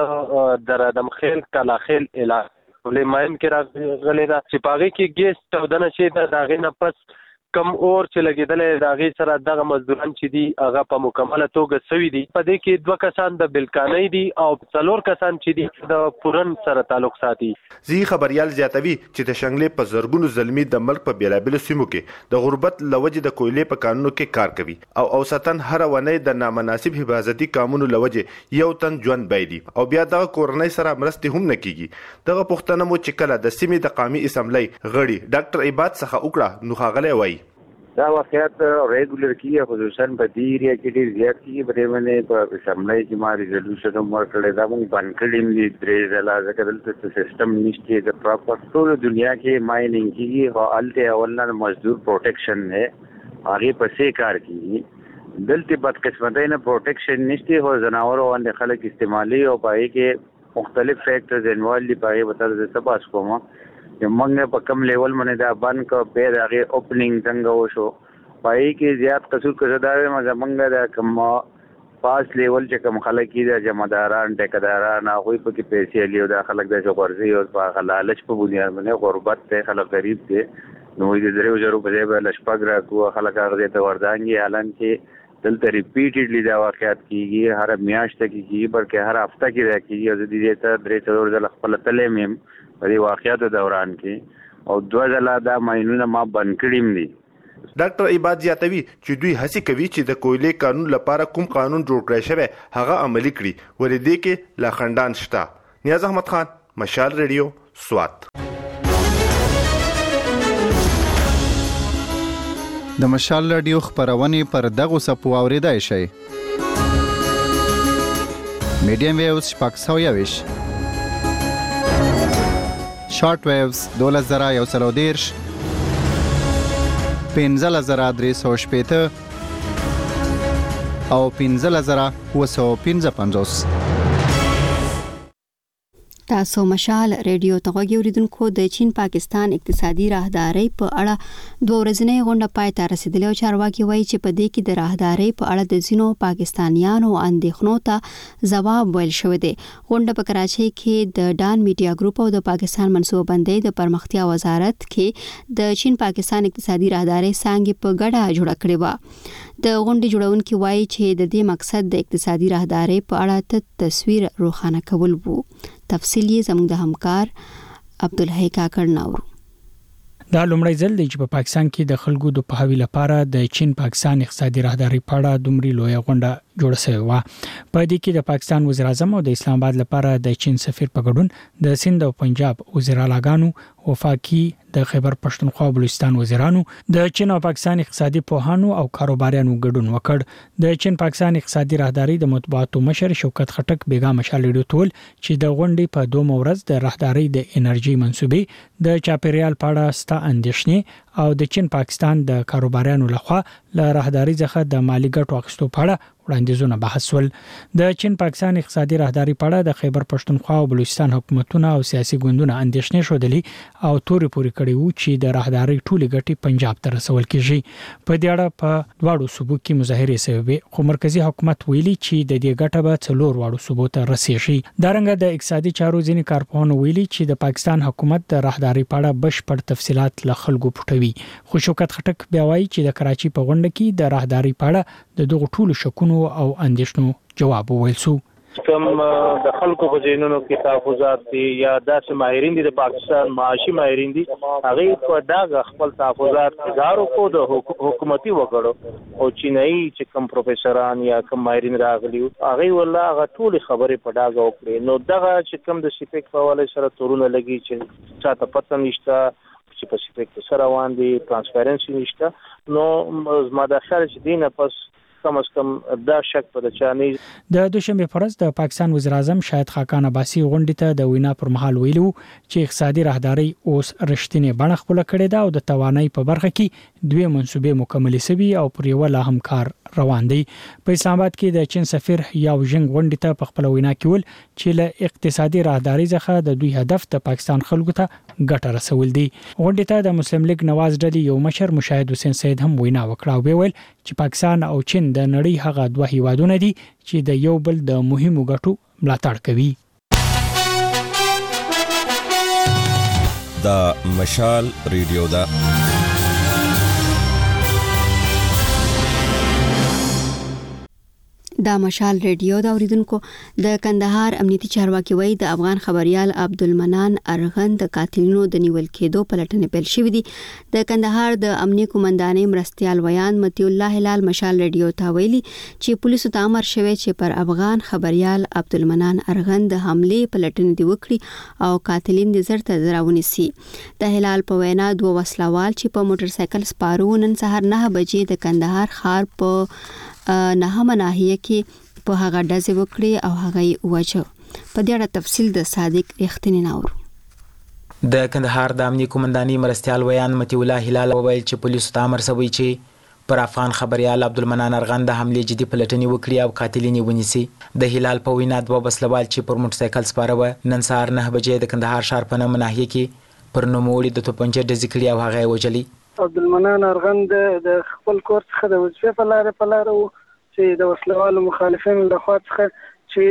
د در ادم خیل کلا خیل علاقې ولې ماین کې راغلي دا چې پاغي کې ګیس چودنه شي دا داغې نه پس کم اور چې لګیدلې داغې سره دغه مزدوران چې دي هغه په مکمله توګه سوي دي. په دې کې دوه کسان د بلکانۍ دي او څلور کسان چې دي د پورن سره تعلق ساتي. زی خبريال زیاتوي چې د شنګلې په زرګونو زلمی د ملک په بیلابل سیمو کې د غربت لوجې د کویلې په قانونو کې کار کوي او اوسطن هر ونې د نامناسب حفاظتي قانونو لوجې یو تن ژوند بایدي او بیا د کورنۍ سره مرستې هم نه کیږي. دغه پښتنه مو چې کله د سیمې د قومي اسمبلی غړي ډاکټر عبادت څخه وکړه نو خاغله وایي دا واقعیت ریګولر کیه خصوصا په دې ایریا کې ډیر زیات کیږي. په باندې په سملای کې ما ریزولوشن ورکړل دا مونږ باندې کړیم دي درې ځله ځکه دلته سیستم نشته د پراپر ټول دنیا کې مایننګ کیږي او الته اولنه مزدور پروټیکشن نه هغه پسې کار کیږي. دلته بد قسمتۍ نه پروټیکشن نشته او زناور او اند خلک استعمالي او پای کې مختلف فیکٹرز انوالو دي پای په تر څه پاس کومه یمنګ په کم لیول باندې دا بند کو به دغه اوپننګ څنګه وشو پای کې زیات قصور کړه دا مزمنګ دا کم پاس لیول چې کم خلک دي جمعداران ټیکداران هغه په کې پیسې لیو دا خلک د شغورځي او په لالچ په بنیاد باندې غربت ته خلک غریب دي نو دې درو زرو په ځای باندې شپږ راکو خلک هغه ته وردانګي اعلان کې دلته ریپیټډلی دا واقعیت کیږي هر میاشت کې کیږي بلکې هر هفته کې راکېږي او دې ته درې څلور ځله خپل تلې مم په دې واقعیت دوران کې او دوه ځله دا ماینونه ما بند کړیم دي. ډاکټر عبادت زیاتوي چې دوی هڅه کوي چې د کویلې قانون لپاره کوم قانون جوړ کړی شوی هغه عملي کړي ولې دې کې لا خندان شته. نیاز احمد خان، مشال ریډیو، سوات. د مشال ریډیو خبرونه پر دغه سپو اوریدای شي. میډیم ویوز شپږ سوه یویش، شارټ ویوز دولس زره یو سل او دېرش، پنځلس زره درې سوه شپېته او پنځلس زره اووه سوه پنځه پنځوس. تاسو مشال ریډیو ته غوږی اوریدونکو د چین پاکستان اقتصادي راهداري په اړه دوه ورځنۍ غونډه پای ته رسیدلې او چارواکي وایي چې په دې کې د راهداري په اړه د ځینو پاکستانیانو اندېښنو ته ځواب ویل شوی دی. غونډه په کراچۍ کې د ډان میډیا ګروپ او د پاکستان منصوبندۍ د پرمختیا وزارت کې د چین پاکستان اقتصادي راهداري څانګې په ګډه جوړه کړې و. د غونډې جوړونکي وایي چې د دې مقصد د اقتصادي راهداري په اړه تصویر روښانه کول وو. تفصیل یې زموږ د همکار عبدالحی کاکړ ناورو. دا لومړی ځل دی چې په پاکستان کې د خلکو د پوهاوي لپاره د چین پاکستان اقتصادي راهداري په اړه دومره لوی غونډه جوړه شوې و. په دې کې د پاکستان وزیر اعظم او د اسلام آباد لپاره د چین سفیر په ګډون د سند او پنجاب وزیرالاګانو، وفاقي د خیبر پښتونخوا او بلوچستان وزیرانو، د چین او پاکستان اقتصادي پوهانو او کاروباریانو ګډون وکړ. د چین پاکستان اقتصادي راهداري د مطبوعاتو مشر شوکت خټک بیګا مشال ریډیو تول چې د غونډې په دوه ورځ د راهداري د انرژي منسوبې د چاپیریال په اړه ستا اندېښنې او د چین پاکستان د کاروباریانو لخوا له راهداري څخه د مالی ګټو اخیستو په اړه وړاندیزونه بحث ول. د چین پاکستان اقتصادي راهداري په اړه د خیبر پښتونخوا او بلوچستان حکومتونه او سیاسي ګوندونه اندېښنې شولې او توري پوري کړي وو چې د راهداري ټولې ګټې پنجاب ته رسول کیږي. په دې اړه په دواړو صوبو کې مظاهرې شوې، خو مرکزی حکومت ویلي چې د دې ګټه به څلور واړو صوبو ته رسیږي. دا رنګه د اقتصادي چارو ځینې کارپوهانو ویلي چې د پاکستان حکومت د راهداري په اړه بشپړ تفصيلات له خلکو پټوي. خو شوکت خټک بیا وایي چې د کراچي په غونډه کې د راهداري په اړه د دغه ټولو شکونو او اندېښنو جواب وویل شو. کوم د خلکو په ذهنونو کې تحفظات دي یا داسې ماهرین دي د پاکستان معاشي ماهرین دي، هغه په داغه خپل تحفظات ادارو کو د حکومتي وګړو او چینایي چې کوم پروفیسوران یا کوم ماهرین راغلي هغه والله هغه ټول خبرې په داغه وکړي. نو دغه چې کوم د سپیک په حواله سره تورونه لګي چې چاته پته نشته چې په سپیک سره روان دي، ترانسپیرنسي نشته. نو زما د خیال چې دینه پس کم از کم دا شک په چاني. د دوشنبه پرز د پاکستان وزیر اعظم شاهد خاقان عباسي غونډې ته د وینا پر مهال ویلو چې اقتصادي راهداري اوس رښتینی بڼه خپل کړې ده او د توانای په برخه کې دوه منسوبې مکملې شوي او پر یو لا هم کار روان دی. په اسلام آباد کې د چین سفیر یاو ژنګ غونډې ته په خپل وینا کې ول چې له اقتصادي راهداري څخه د دوی هدف د پاکستان خلکو ته ګټه رسول دي. غونډې ته د مسلم لیگ نواز ډلې یو مشر مشاهد حسین سید هم وینا وکړه او ویل چې پاکستان او چین د نړۍ هغه دوه هیوادونه دي چې د یو بل د مهمو ګټو ملاتړ کوي. د مشال ریډیو دا دا مشال ریډیو دا اوریدونکو د کندهار امنیتي چارواکي وایي د افغان خبريال عبدالمنان ارغند د قاتلینو د نیول کېدو پلټنې پیل شوې دي. د کندهار د امنیتي کمانډانۍ مرستيال ویان متي الله هلال مشال ریډیو ته ویلي چې پولیسو ته امر شوی چې پر افغان خبريال عبدالمنان ارغند د حمله پلټنې دی وکړي او قاتلین د زړه دراونی سي. د هلال په وینا دوه وسلوال چې په موټر سایکل سپارو نن سهار نه بجې د کندهار ښار په نه مناهیه کې په هغه ډزې وکړي او هغه یې وجه. په دې اړه تفصیل د صادق رښتینی ناور. د کندهار د امنیتي کمانډانۍ مرستيال ویان متي الله هلال وویل چې پولیسو ته امر شوی چې پر افغان خبريال عبدالمنان ارغند د حمله جدي پلټنې وکړي او قاتلین ونیسي. د هلال په وینا دوه وسلوال چې پر موټر سایکل سپاره و نن سهار نه بجې د کندهار ښار په نه مناهیه کې پر نوموړي د توپنچې ډزې کړي او هغه یې وجلي. عبدالمنان ارغند د خپل کور څخه د وظیفې په لار په لار چې د وسلوالو مخالفینو لخوا څخه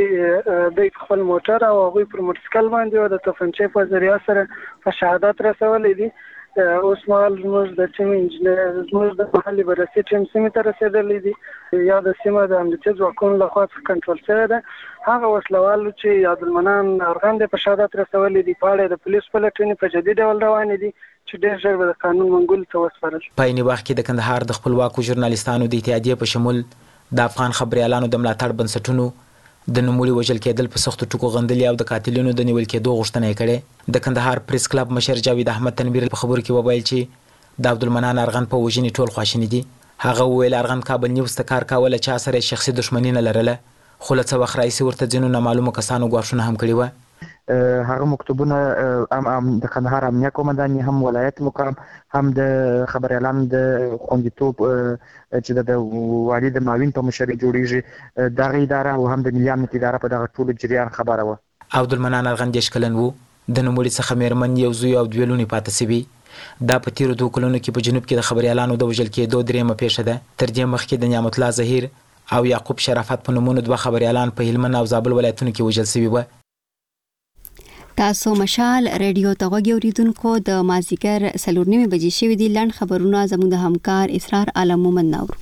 چې د خپل موټر او هغه پر موټرسایکل باندې او د توپنچې په ذریعہ سره په شهادت رسولې دي. اوس مهال زموږ د ټیم انجنیر زموږ د محلي بررسي ټیم سیمې ته رسېدلې دي یا د سیمه د امنیتي ځواکونو لخوا څخه کنټرول شوی ده. هغه وسلوالو چې عبدالمنان ارغند په شهادت رسولې دي په اړه د پولیس پلټنې په جدي ډول روانې دي چې ډېر ژر به د قانون منګولو ته وسپارل شي. په عین وخت کې د کندهار د خپلواکو ژورنالیستانو د اتحادیې په شمول د افغان خبريالانو د ملاتړ بنسټونو د نوموړي وژل کېدل په سختو ټکو غندلي او د قاتلینو د نیول کېدو غوښتنه یې کړې. د کندهار پریس کلب مشر جاوید احمد تنویر په خبرو کې وویل چې د عبدالمنان ارغند په وژنې ټول خواشیني دي. هغه وویل ارغند کابل نیوز ته کار کاوه، چا سره شخصي دښمني نه لرله، خو له څه وخت راهیسې ورته ځینو نامعلومو کسانو ګواښونه هم کړي وه. هغه مکتوبونه هم د کندهار امنیه کمانډانۍ هم ولایت مقام هم د خبريالانو د خوندیتوب چې د والي د معاون په مشرۍ جوړیږي دغه اداره او هم د ملي امنیت اداره په دغه ټولو جریان خبره وه. عبدالمنان ارغند دیش کلن وو د نوموړي څخه میرمن یو زوی او دوه لونې پاتې سوي. دا په تیرو دوه کلونو کې په جنوب کې د خبریالانو د وژل کېدو دریمه پیښه ده. تر دې مخکې د نعمت الله ظهیر او یعقوب شرافت په نومونو دوه خبریالان په هلمند او زابل ولایتونو کې وژل سوي وو. تاسو مشال ریډیو ته غوږی اوریدونکو د مازیګر څلور نیمې بجې شوې دي. لنډ خبرونه زموږ د همکار اسرار عالم مومن نور.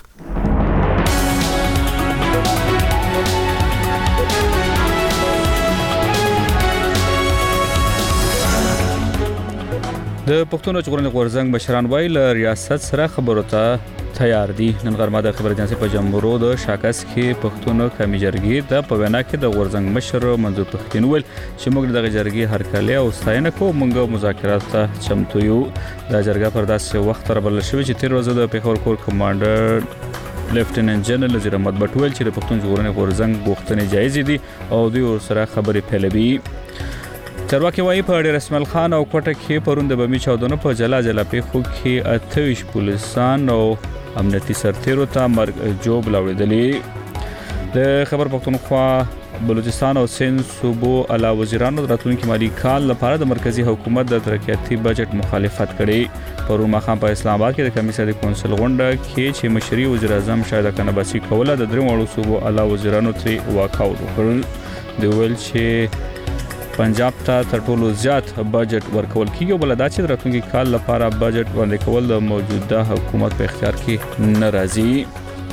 د پښتون ژغورنې غورځنګ مشران وایي له ریاست سره خبرو ته تیار دي. نن غرمه د خبر اجنسی په جمهورو د شاکس کې پښتون قومي جرګې د په وینا کې د غورځنګ مشر منظور پښتون ویل چې موږ د جرګې هرکلی او ستاینه کوو، موږ مذاکرات ته چمتو یو. د جرګه پر داسې وخت رابلل شوی چې تیر ورځ د پیښور کور کمانډر لیفټیننټ جنرال نذیر احمد بټ ویل چې د پښتون ژغورنې غورځنګ غوښتنې جایز دي او دوی سره خبرې پیلوي. چارواکي وایي په ډېر اسماعیل خان او کوټه کې پرون د بمي چاودنو په جلا جلا پیښو کې اته ویشت پولیسان او امنیتي سرتیرو ته مرګ جوړ لاوړېدلې. د خبر پښتونخوا بلوچستان او سند صوبو اعلی وزیرانو د راتلونکي مالي کال لپاره د مرکزی حکومت د ترقیاتي بجټ مخالفت کړي. پرون ماښام په اسلام آباد کې د کمیسیون کونسل غونډه کې چې مشري وزیر اعظم شاهد کنباسي کوله د درې وړو صوبو اعلی وزیرانو ترې واکاوټ وکړ. د ویل چې پنجاب ته تر ټولو زیات بجټ ورکول کیږي، بل دا چې راتلونکي کال لپاره بجټ وړاندې کول د موجوده حکومت په اختیار کې ناراضي.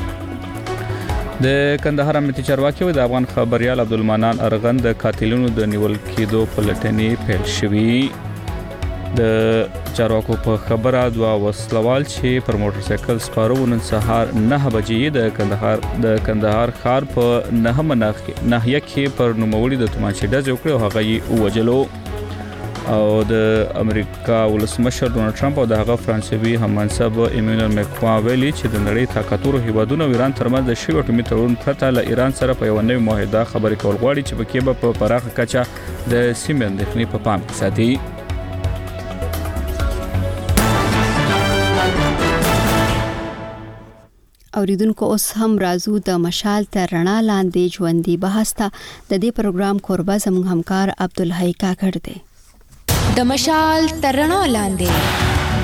د کندهار امنیتي چارواکي د افغان خبريال عبدالمنان ارغند د قاتلونو د نیول کېدو پلټنې پیل شوې. د چارواکو په خبره دوا وسلوال چې پر موټر سایکل سپارو نن سهار نه بجې د کندهار د کندهار ښار په نهمه ناحیه کې پر نوموړي د تومانچې ډز وکړ او هغه یې ووجلو. او د امریکا ولسمشر ډونالد ټرمپ او د هغه فرانسوي هممنصب ایمانوئل ماکرون ویلي چې د نړۍ طاقتورو هیوادونو ایران ترمنځ د شوی اټومي تړون پرته له ایران سره په یو نوې معاهده خبرې کول غواړي چې پکې به په پراخه کچه د سیمې اندېښنې په پام کې ساتي. اوریدونکو اوس هم رازو د مشال تر رڼا لاندې ژوندۍ بحث ته د دې پروګرام کوربه زموږ همکار عبدالحی کاکړ دی. د مشال تر رڼا لاندې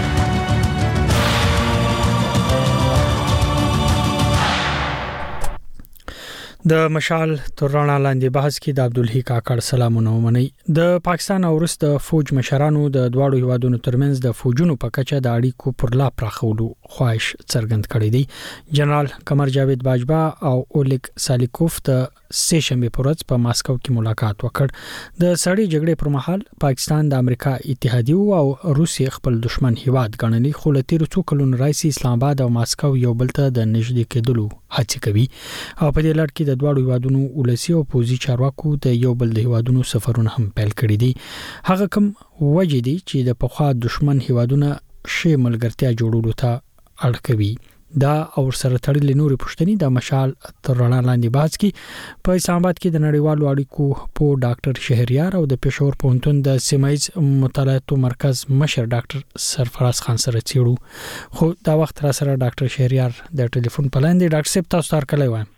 د مشال تر رڼا لاندې بحث کې د عبدالحی کاکړ سلامونه ومني. د پاکستان او روس د فوج مشرانو د دواړو هیوادونو ترمنځ د فوجونو په کچه د اړیکو پر لا پراخولو خواهش څرګند کړی دی. جنرال قمر جاوید باجوا او اولیګ سالیکوف د سه شنبه پر ورځ په ماسکو کې ملاقات وکړ. د سړی جګړې پر مهال پاکستان د امریکا اتحادیو او روسي خپل دشمن هیواد ګڼلي، خو له تیرو څو کلونو راځي اسلام آباد او ماسکو یو بل ته د نږدې کېدلو هڅه کوي او په دې لړ کې د دواړو هیوادونو ولسی او پوزي چارواکو د یو بل د هیوادونو سفرونه هم پیل کړي دي. هغه کوم وجه دي چې د پخوا دشمن هیوادونه شی ملګرتیا جوړولو ته اړ کوي. دا او سره تړلې نورې پوښتنې د مشال تر رڼا لاندې بحث کې په اسلام آباد کې د نړیوالو اړیکو په ډاکټر شهریار او د پېښور پوهنتون د سیمایز مطالعاتو مرکز مشر ډاکټر سرفراز خان سره چیرو. خو دا وخت را سره ډاکټر شهریار د ټلیفون په لاندې. ډاکټر صاحب تاسو تر کله وایم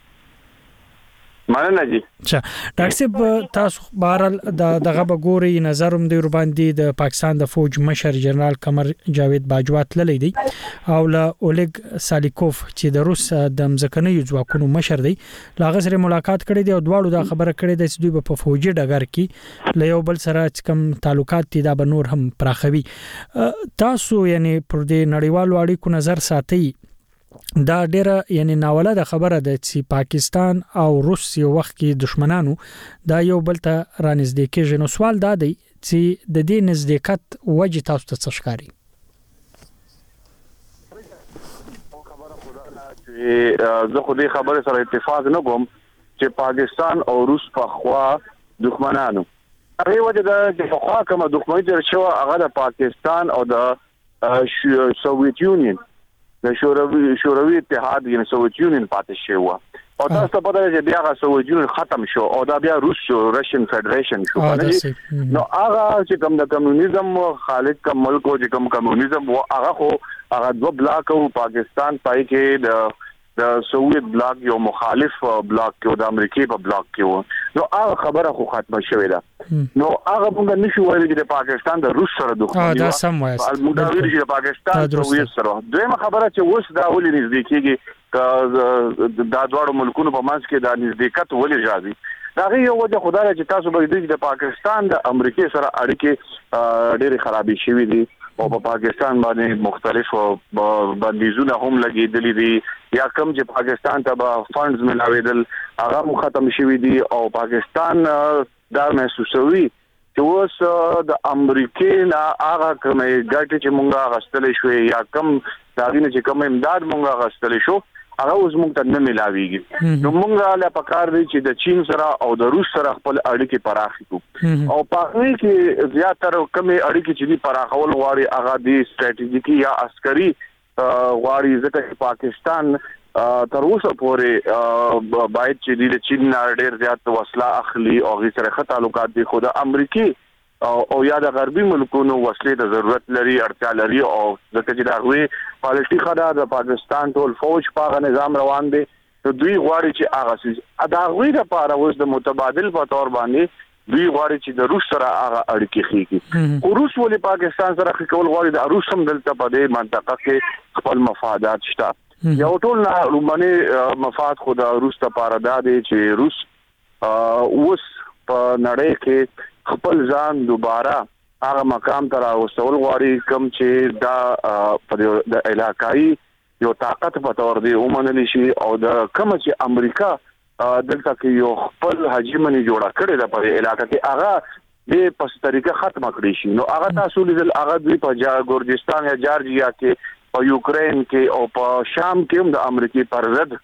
مننه جی. اچھا ډاکټر صاحب تاسو بهرال د دغه بګوري نظرم دی ور باندې د پاکستان د فوج مشر جنرال قمر جاوید باجوا تللی دی او له اولیګ سالیکوف چې د روس د مځکنیو ځواکونو مشر دی لاغه سره ملاقات کړي دی او دواړو دا خبره کړي د دوی په فوجي ډګر کې له یو بل سره کوم تعلقات دي دا به نور هم پراخوي. تاسو یعنی پر دې نړیوالو اړیکو نظر ساتي دا ډیره یعنی ناولاده خبره ده چې پاکستان او روس یو وخت کې دشمنانو دا یو بل ته رانږدې کېږي. نو سوال دا دی چې د دې نزدېکت وجه تاسو ته څه ښکاري؟ زه خو دې خبره سره اتفاق نه کوم چې پاکستان او روس په خوا دشمنانو هغه وجه ده چې په خوا کومه دښمني تر شو هغه د پاکستان او د سوویت یونین د شوروي شوروي اتحاد یعنی سوویت یونین پاتې شو او تاسو ته پته ده چې بیا هغه سوویت یونین ختم شو او دا بیا روس شو رشین فدریشن شو. نو هغه چې کوم د کمونیزم خالق کوم ملک او چې کوم کمونیزم و هغه خو هغه دوه بلاک او پاکستان پای کې د د سوویت بلاک یو مخالف بلاک کې د امریکای په بلاک کې و نو هغه خبره خو ختمه شوې ده نو هغه موږ نشو ویل چې د پاکستان د روس سره دښمني دا سم وایي موږ ویل چې د پاکستان سوویت سره دویمه خبره چې اوس دا ولې نږدې کېږي دا دواړو ملکونو په منځ کې دا نږدېکت ولې راځي دا یو وجه خدای چې تاسو به د پاکستان د امریکای سره اړیکې ډېرې خرابې شوې دي او په پاکستان باندې مختلف بندیزونه هم لګېدلي دي یا کوم چې پاکستان ته به فندز ملاوېدل هغه هم ختم شوي دي او پاکستان دا محسوسوي چې اوس د امریکای نه هغه کومې ګټې چې مونږه غستلې شوې یا کوم داغینه چې کوم امداد مونږه غستلې شو هغه اوس موږ ته نه ملاويږي نو موږ له پکار دی چې د چین سره او د روس سره خپل اړیکې پراخ کړو او په هغه کې زیاتره کمی اړیکې چې دی پراخول غواړي هغه دی ستراتیژیکي یا عسکري غواړي ځکه چې پاکستان تر اوسه پورې باید چې د چین نه ډېر زیات وسله اخلي او غي سره ښه تعلقات دي خو د امریکای او یا د غربي ملکونو وسلې د ضرورت لري اړتیا لري او ځکه چې دا غوي پالیټي خدا د پاکستان ټول فوج په نظام روان دي نو دوی غواړي چې هغه سي دا غوي د پاره اوس د متبادل په تور باندې دوی غواړي چې د روس سره هغه اړیکې خېږي او روس ولې پاکستان سره خېول غواړي د روس هم دلته په دې منطقه کې خپل مفادات شته یو ټول نه روماني مفاد خو د روس لپاره دا دی چې روس اوس په نړۍ کې خپل ځان دوباره هغه مقام ته راوستل غواړي کوم چې دا په د علاقائی یو طاقت په تور دی ومنل شي او د کوم چې امریکا دلته کې یو خپل هجمنی جوړه کړې ده په علاقې کې هغه د پس طریقه ختم کړی شي نو هغه تاسو لیدل هغه دوی په ګورجستان یا جارجیا کې په یوکرين کې او په شام کې هم د امریکای پر ضد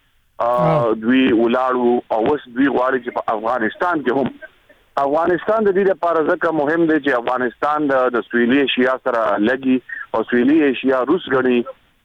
دوی ولاړو او اوس دوی غواړي چې په افغانستان کې هم افغانستان د دې لپاره ځکه مهم دی چې افغانستان د سویلي ایشیا سره لګي او سویلي ایشیا روس غړي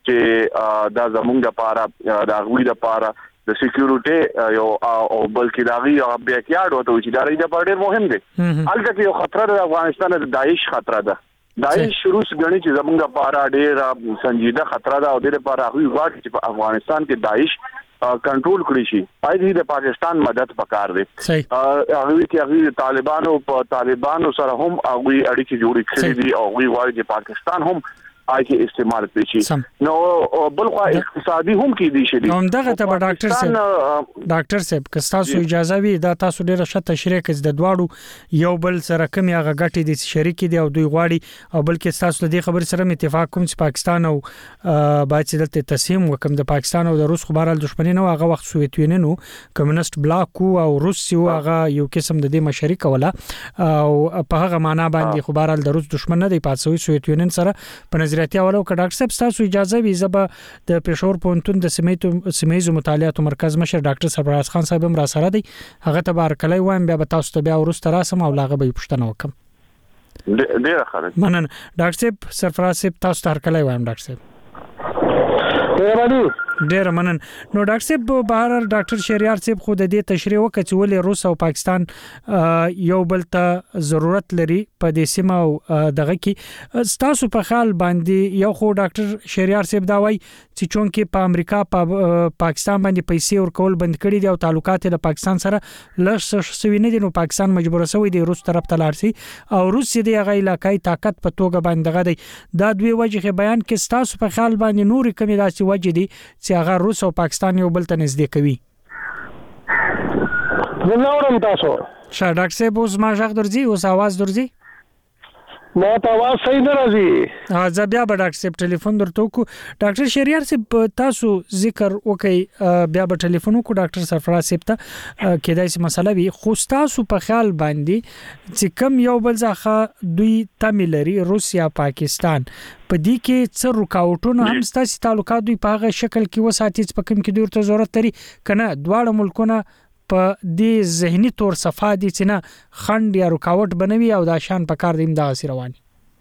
چې دا زمونږ لپاره د غوي لپاره د سکیورټي یو او بلکې دا غي او بیکیارډ وته چې دا لپاره ډېر مهم دی البته یو خطر د افغانستان د داعش خطر ده داعش روس غړي چې زمونږ لپاره ډېر سنجیده خطر ده او د لپاره غوي غواړي چې په افغانستان کې داعش کنټرول کړی شي پای دې د پاکستان مدد پکار دی هغه کې هغه طالبانو په طالبانو سره هم هغه اړیکې جوړې کړې دي او هغه وايي چې پاکستان هم آی کې استعمال پېچی نو بل خو اقتصادي هم کې دي شي نو دغه ته ډاکټر صاحب ډاکټر صاحب که تاسو اجازه وي دا تاسو ډیره ښه تشریح کړئ د دواړو یو بل سره کوم هغه غټي دي شریک دي او دوی غواړي او بلکې تاسو د دې خبر سره اتفاق کوم چې پاکستان او باید چې دلته تسلیم وکم د پاکستان او د روس خبرال دښمنی نه هغه وخت سوویت یونین کمونیست بلاک او روس یو هغه یو قسم د دې مشرک ولا او په هغه معنا باندې خبرال د روس دښمن نه دی پاتې سوویت یونین سره په نظریاتي اولو که ډاکټر صاحب تاسو اجازه وي زبا د پېښور پونتون د سیمې سیمې مطالعات مرکز مشر ډاکټر سرفراز خان صاحب هم را سره دی هغه ته بارکلای وایم بیا تاسو ته بیا ورسته راسم او لاغه به پښتنه وکم ډیره ښه مننه ډاکټر صاحب سرفراز صاحب تاسو ته هرکلای وایم ډاکټر صاحب ډیر منن نو ډاکټر صاحب بهر ډاکټر شریار صاحب خو د دې تشریح وکړ چې ولې روس او پاکستان یو بل ته ضرورت لري په دې سیمه او دغه کې تاسو په خیال باندې یو خو ډاکټر شریار صاحب دا وایي چې چونکې په امریکا په پاکستان باندې پیسې ورکول بند کړي دي او تعلقات د پاکستان سره لږ شوي نه دي نو پاکستان مجبور شوی دی روس طرف ته لاړ شي او روس دې هغه علاقائی طاقت په توګه باندې غدي دا دوی وجه بیان کې تاسو په خیال باندې نور کمی داسې وجه دي چې هغه روس او پاکستان یو بل ته نږدې کوي زناورم تاسو شاه ډاکټر صاحب اوس ما ژغ درځي اوس आवाज درځي ما ته आवाज صحیح نه راځي ها زه بیا به ډاکټر صاحب ټلیفون درته کو ډاکټر شریار صاحب تاسو ذکر وکي بیا به ټلیفون کو ډاکټر سرفراز صاحب ته کېدای شي مسله وي خو تاسو په خیال باندې چې کم یو بل ځخه دوی تاملري روسیا پاکستان په دې کې څه رکاوټونه هم ستاسو تعلقات دوی په هغه شکل کې وساتي چې په کوم کې دوی ته ضرورت لري کنه دواړه ملکونه په دې ذهني تور صفه دي چې نه خند یا رکاوټ بنوي او دا شان په کار دیم دا رواني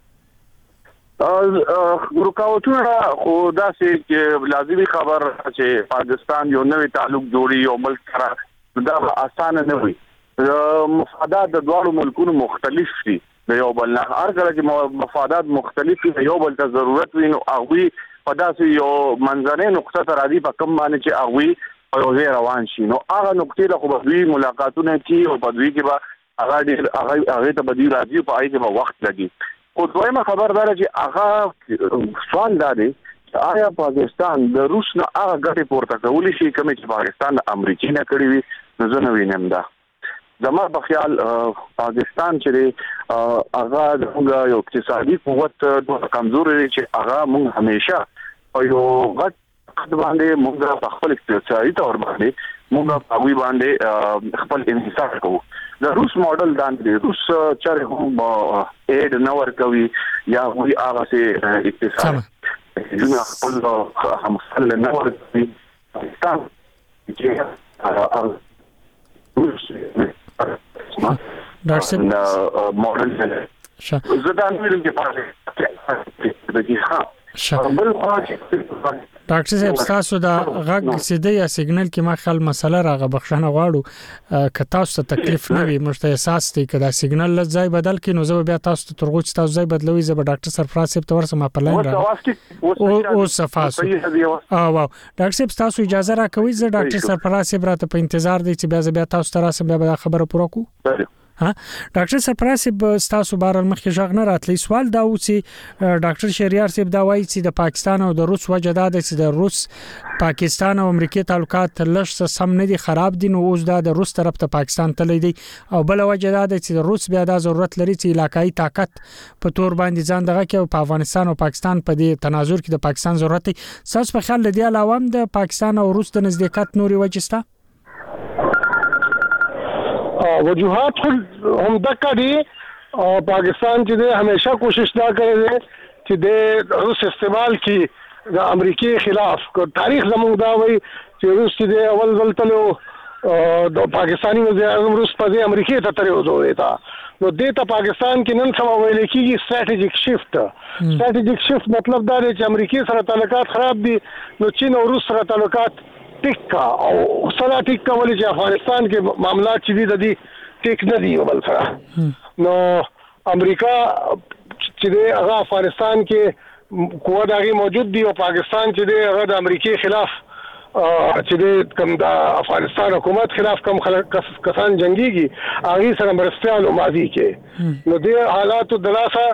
رکاوټونه خو دا چې لازمي خبر چې پاکستان یو نوې تعلق جوړي او ملک سره دا آسان نه وي مفادات د دوه ملکونو مختلف دي د یو بل نه هر کله چې مفادات مختلف دي یو بل ته ضرورت وي نو هغه په داسې یو منځنۍ نقطه ته راځي په کوم باندې چې هغوی په یو روان شي نو هغه نقطې له خو به دوی ملاقاتونه کوي او په دوی کې به هغه ډېر هغه هغې ته به دوی راځي په هغې کې به وخت لګي خو دویمه خبر دا ده چې هغه سوال دا دی چې آیا پاکستان د روس نه هغه ګټې پورته کولی شي کومې چې پاکستان د امریکې نه کړې وي نو زه نه وینم دا زما په خیال پاکستان چې دی هغه زموږ یو اقتصادي قوت دومره کمزوری دی چې هغه موږ همیشه په یو غټ باندې موږ په خپل اقتصادي طور باندې موږ په هغوی باندې خپل انحصار کوو د روس موډل دا دی روس چېرې هم ایډ نه ورکوي یا هغوی هغسې اقتصاد دوی خپل همخل نه ورکوي پاکستان چې ډاکټر صاحب موډل زه دا نه ویلم چې پاتې بل خوا چې ډاکټر صاحب تاسو دا غږ سیده یا سیګنل کې ما خل مسله راغه بخښنه غواړو که تاسو ته تکلیف نه وي موږ ته احساس دی که دا سیګنل لږ ځای بدل کړي نو زه بیا تاسو ته ترغو چې تاسو ځای بدلوي زه به ډاکټر سرفراز صاحب ته ورسم په لاین راغلم او صفاسو او واو ډاکټر صاحب تاسو اجازه راکوي زه ډاکټر سرفراز صاحب راته په انتظار دی چې بیا زه بیا تاسو ته راسم بیا به خبره پوره کوو ها ډاکټر سرفراز صاحب تاسو بهر مخکې ژغ نه راتلی سوال دا و چې ډاکټر شهریار صاحب دا وایي چې د پاکستان او د روس وجه دا ده چې د روس پاکستان او امریکا تعلقات لږ سم نه دي خراب دي نو اوس دا د روس طرف ته پاکستان تللی دی او بل وجه دا ده چې د روس بیا دا ضرورت لري چې علاقائی طاقت په تور باندې ځان دغه کې په افغانستان او پاکستان په دې تناظر کې د پاکستان ضرورت دی تاسو په خیال لدی علاوه هم د پاکستان او روس د نزدېکت نوري وجه شته وجوهات هم دکا دی پاکستان چې دی همیشه کوشش دا کړی دی چې د روس استعمال کی د امریکای خلاف کو تاریخ زموږ دا وایي چې روس چې دی اول ځل تلو د پاکستانی وزیر اعظم روس په امریکای ته تر وځو تا نو د ته پاکستان کې نن سبا ویل کېږي سټریټیک شفت سټریټیک شفت مطلب دا دی چې امریکای سره تعلقات خراب دي نو چین او روس سره تعلقات ټیکا او سره ټیکا ولې چې افغانستان کې معاملات چې دي د دې ټیک نه دي بل سره نو امریکا چې د هغه افغانستان کې قوت هغه موجود دي او پاکستان چې د هغه د امریکای خلاف چې د کوم د افغانستان حکومت خلاف کوم کسان جنگيږي هغه سره مرستيال او ماضي کې نو د حالاتو دلاسه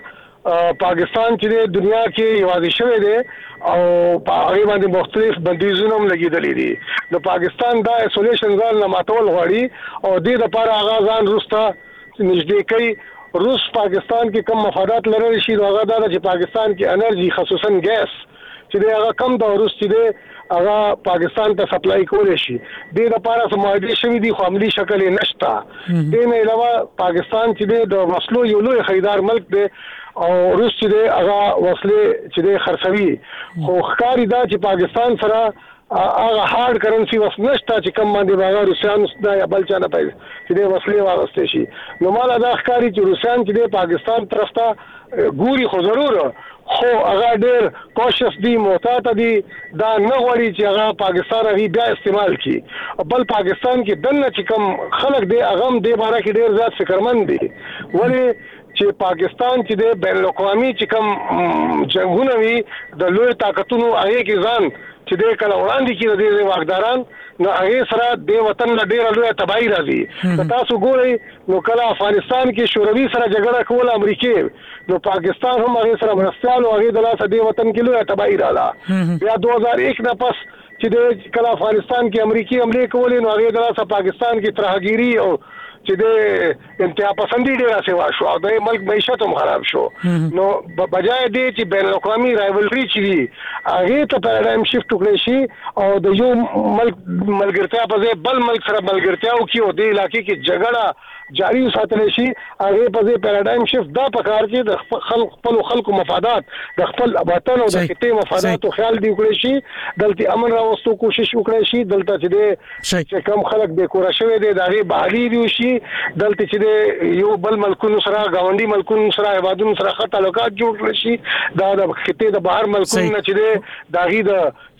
پاکستان چې د دنیا کې یوازې شوی دی او په هغه باندې مختلف بندیزونه هم لګیدلې دي نو پاکستان دا ایسولیشن ځان نه ماتول غواړي او د دې لپاره هغه ځان روس ته نږدې کوي روس پاکستان کې کم مفادات لري شي هغه دا چې پاکستان کې انرژي خصوصا ګیس چې هغه کم د روس چې هغه پاکستان ته سپلای کول شي د دې لپاره سماجی شوی دي خو عملی شکل نشته د نه علاوه پاکستان چې د وسلو یو لوی خریدار ملک دی او روس چې هغه وسلې چې خرڅوي خو ښکاری دا چې پاکستان سره هغه هارد کرنسي وس نشته چې کم باندې باغ روسیان دا یا بل چا نه پي چې د وسلې واغسته شي نو مال دا ښکاری چې روسیان چې د پاکستان طرف ته ګوري خو ضرور خو هغه ډېر کوشش دي محتاط دي دا نه غواړي چې هغه پاکستان هغه بیا استعمال کړي بل پاکستان کې دنه چې کم خلک دی هغه هم د باره کې ډېر زیات فکرمند دي ولی چې پاکستان چې د بین الاقوامي چې کوم جنگونه وي د لوی طاقتونو هغه کې ځان چې د کله وړاندې کې د واقداران نو هغه سره د وطن له ډیره لوی تباہي راځي تاسو ګورئ نو کله افغانستان کې شوروي سره جګړه کول امریکای نو پاکستان هم هغه سره مرستيال او هغه د لاسه د وطن کې لوی تباہي رااله بیا دو هزار یک نه پس چې د کله افغانستان کې امریکای حمله کولې نو هغه د لاسه پاکستان کې ترهګيري او چې د انتها پسندي ډیره سیوا شو او د ملک معیشت هم خراب شو نو بجای دی چې بین الاقوامي رایولري چې دی هغه ته پیراډایم شفت وکړي شي او د یو ملک ملګرتیا په ځای بل ملک سره ملګرتیا وکړي او د علاقې کې جګړه جاری وساتل شي هغه په ځای پیراډایم شفت دا پکار چې د خلق خپل خلکو مفادات د خپل وطن او د خطې مفادات او خیال دی وکړي شي دلته امن راوستو کوشش وکړي شي دلته چې د کم خلک د کور شوی دی د هغه بحالي دی شي دلته چې د یو بل ملکونو سره گاونډي ملکونو سره هیوادونو سره ښه تعلقات جوړ کړي شي دا د خطې د بهر ملکونو چې د داغي د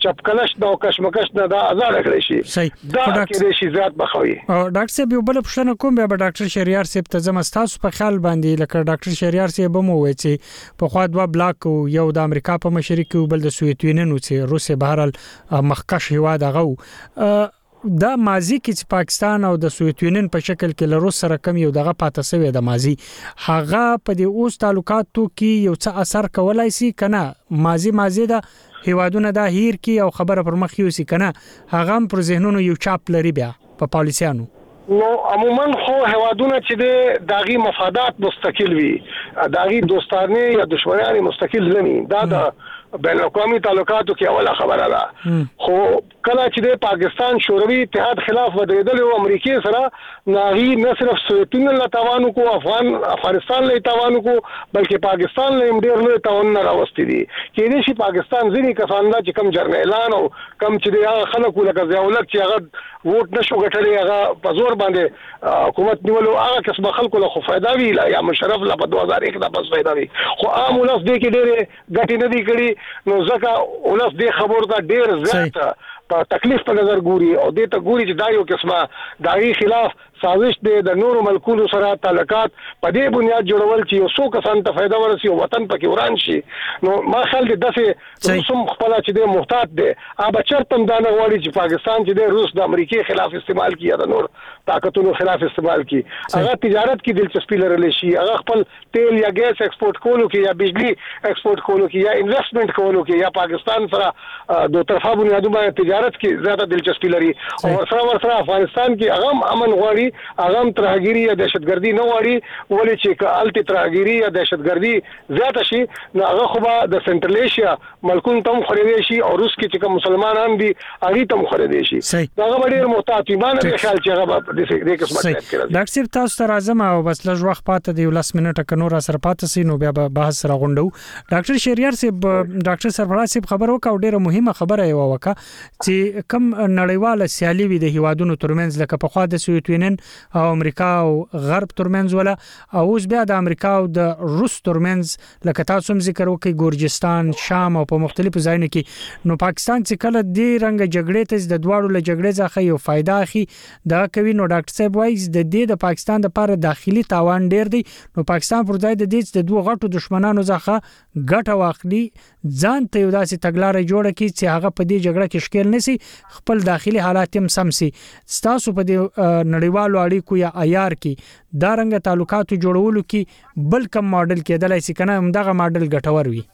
چپکلش او کشمکش نه دا آزاد کړی شي دا کې شي زیات بخوي. ډاکټر صاحب یو بل پوښتنه کوم بیا ډاکټر شریار صاحب ته زما تاسو په خیال باندې لکه ډاکټر شریار صاحب مو وایي چې په خوا دوا بلاک یو د امریکا په مشرق کې بل د سوویت یونین او چې روسي بهرال مخکش هوا دغه دا ماضی کې چې پاکستان او د سوویت یونین په شکل کې له روس سره کم یو دغه پاتې سوی د ماضی هغه په دې اوس تعلقاتو کې یو څه اثر کولای شي کنه ماضی ماضی دا هیوادونه دا هیر کې او خبره پر مخ یو سي کنه هغه پر ذهنونو یو چاپ لري بیا په پالیسیانو. نو عموما خو هوادونه چې د داغي مفادات مستقل وي داغي دوستانه یا دشمنانه مستقل نه دا د بین الاقوامی تعلقاتو کې اوله خبره ده. خو کله چې د پاکستان شوروي اتحاد خلاف ودرېدل او امریکای سره ناغي نه صرف سوویت یونین له تاوانو کو افغان افغانستان له تاوانو کو بلکې پاکستان له ډېر لوی تاوان نه راوستي دي. کې دې شي پاکستان ځینې کسان دا چې کم جرنیلان او کم چې د خلکو لکه ضیاءالله چې هغه ووټ نشو ګټلې هغه په زور باندې حکومت نیولو هغه کس به خلکو له خو فائدہ وی یا مشرف له په دوه هزار یک دا بس فائدہ وی خو عام ولس دې کې ډېر ګټې نه دي کړي نو ځکه ولس دې خبر دا ډېر زیات په تکلیف په نظر ګوري او دې ته ګوري چې دا یو قسمه داغي خلاف سازش دی د نورو ملکونو سره تعلقات په دې بنیاد جوړول چې یو څو کسان ته فائدہ ورسي او وطن پکې وران شي. نو ما خیال دي دغه سم خپل چې د محتاط دی ا بچرتم دا نه وړي چې پاکستان چې د روس د امریکای خلاف استعمال کیه د نور طاقتونو خلاف استعمال کی هغه تجارت کې دلچسپي لرلی شي هغه خپل تیل یا ګیس ایکسپورت کولو کې یا بجلی ایکسپورت کولو کې یا انویسټمنٹ کولو کې یا پاکستان سره دوه طرفه بنیادونو تجارت کې زیاته دلچسپي لري او سره ورسره افغانستان کې هغه امن غواړي هغه ترهګيري یا دهشتګردي نه غواړي ولې چې کالتي ترهګيري یا دهشتګردي زیاته شي نو هغه خو به د سنټرل ایشیا ملکونو تم خریدي شي او روس کې چې کوم مسلمانان دي هغه تم خریدي شي دا هغه ډېر محتاط ایمان نه خیال چې هغه د دې قسمه ټاپ کړی. ډاکټر صاحب تاسو ته راځم او بس لږ وخت پاتې دی لاس منټه کنو را سره پاتې سي نو بیا به بحث را غونډو. ډاکټر شریار صاحب ډاکټر سرفراز صاحب خبر وکاو ډیره مهمه خبره یو وکا چې کم نړیواله سیالي وي د هیوادونو ترمنځ لکه په خوا د سوویت یونین او امریکا او غرب ترمنځ ولا او اوس بیا د امریکا او د روس ترمنځ لکه تاسو هم ذکر وکي ګورجستان شام او په مختلفو ځایونو کې نو پاکستان چې کله د رنګ جګړې ته د دواړو له جګړې ځخه یو فائدہ اخی دا کوي نو ډاکټر صاحب وایي د دې د پاکستان د لپاره داخلي تاوان ډیر دی نو پاکستان پر ځای د دې د دوه غټو دشمنانو ځخه ګټه واخلي ځان ته یو داسې تګلارې جوړه کړي چې هغه په دې جګړه کې شکل نسی خپل داخلي حالات هم سم سي. تاسو په دې نړیوالو اړیکو یا عیار کې دا رنګ تعلقاتو جوړولو کې بل کوم ماډل کېدلای شي کنه همدغه ماډل ګټور وي.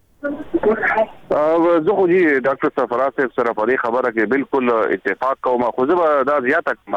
زه خو جی ډاکټر سرفراز صاحب سره په دې خبره کې بالکل اتفاق کوم خو زه دا زیاته کوم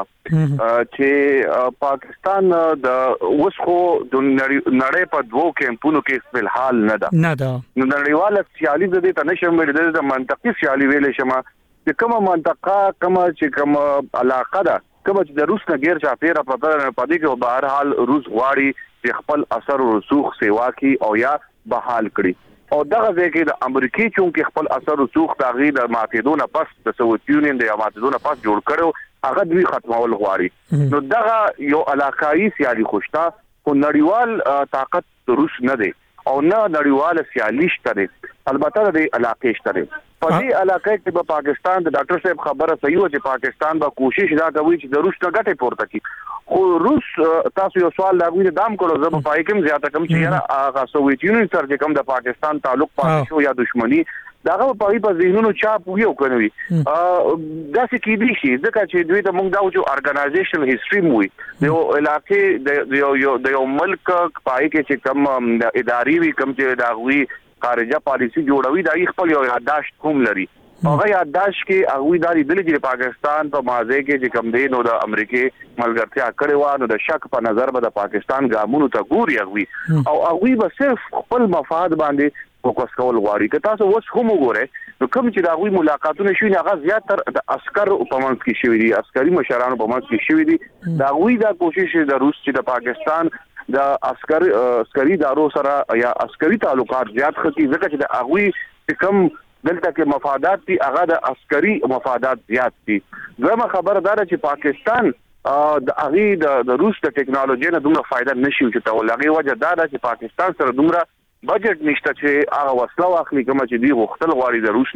چې پاکستان د وسخو د نړۍ په دوو کمپونو کې فلحال نه ده نه ده نو نړیواله سیالي د دې ته نشم ویل د منطقي سیالي ویل شمه چې کومه منطقه کومه چې کومه علاقه ده کومه چې د روس نه غیر چاپیره پته پدې کې بهر حال روس غواړي چې خپل اثر او رسوخ سیوا کی او یا بحال کړي او دغه ځکه د امریکای چونکه خپل اثر او رسوخ تغیر د ماتیدونه پس د سوویت یونین د ماتیدونه پس جوړ کړو هغه دوی ختمول غواړي نو دغه یو علاقائی سیالي خوشتا خو نړیوال طاقت روس نه دی او نه نړیوال سیالي شته البته د علاقې شته په دې علاقې کې په پاکستان د ډاکټر صاحب خبره صحیح و چې پاکستان به کوشش دا کوي چې د روس نه ګټه پورته کړي خو روس تاسو یو سوال لاغوي دام کړو زه په پای کې زیاته کم چې یاره هغه سوویت یونین سره چې کوم د پاکستان تعلق پاتې شو یا دښمنی داغه په په ذهنونو چاپ یو کوي دا څه کې دي شي ځکه چې دوی د موږ دا جو ارګنایزیشن هیستوري موي د علاقې د یو د یو ملک پای کې چې کوم د اداري وی کوم چې داغوي خارجه پالیسی جوړوي دا خپل یو یادداشت کوم لري هغه یادداشت کې هغه د دې چې پاکستان په مازه کې چې کم دی نو د امریکای ملګرتیا کړي و نو د شک په نظر به د پاکستان ګامونو ته ګوري هغه او هغه به صرف خپل مفاد باندې فوکس کول غواړي که تاسو اوس هم وګورئ نو کوم چې دا غوي ملاقاتونه شوي هغه زیاتره د عسكر په منځ کې شوي دي عسکري مشرانو په منځ کې شوي دي دا غوي دا کوشش د روس چې د پاکستان د عسكر عسکري دارو سره یا عسکري تعلقات زیات ختی ځکه چې د هغه کم دلته کې مفادات دي هغه د عسکري مفادات زیات دي زما خبردار چې پاکستان د هغه د روس د ټکنالوژي نه دومره فائدہ نشي چې تول هغه وجه دا ده چې پاکستان سره دومره بجټ نشته چې هغه وسله واخلي کوم چې دی غوښتل غواړي د روس نه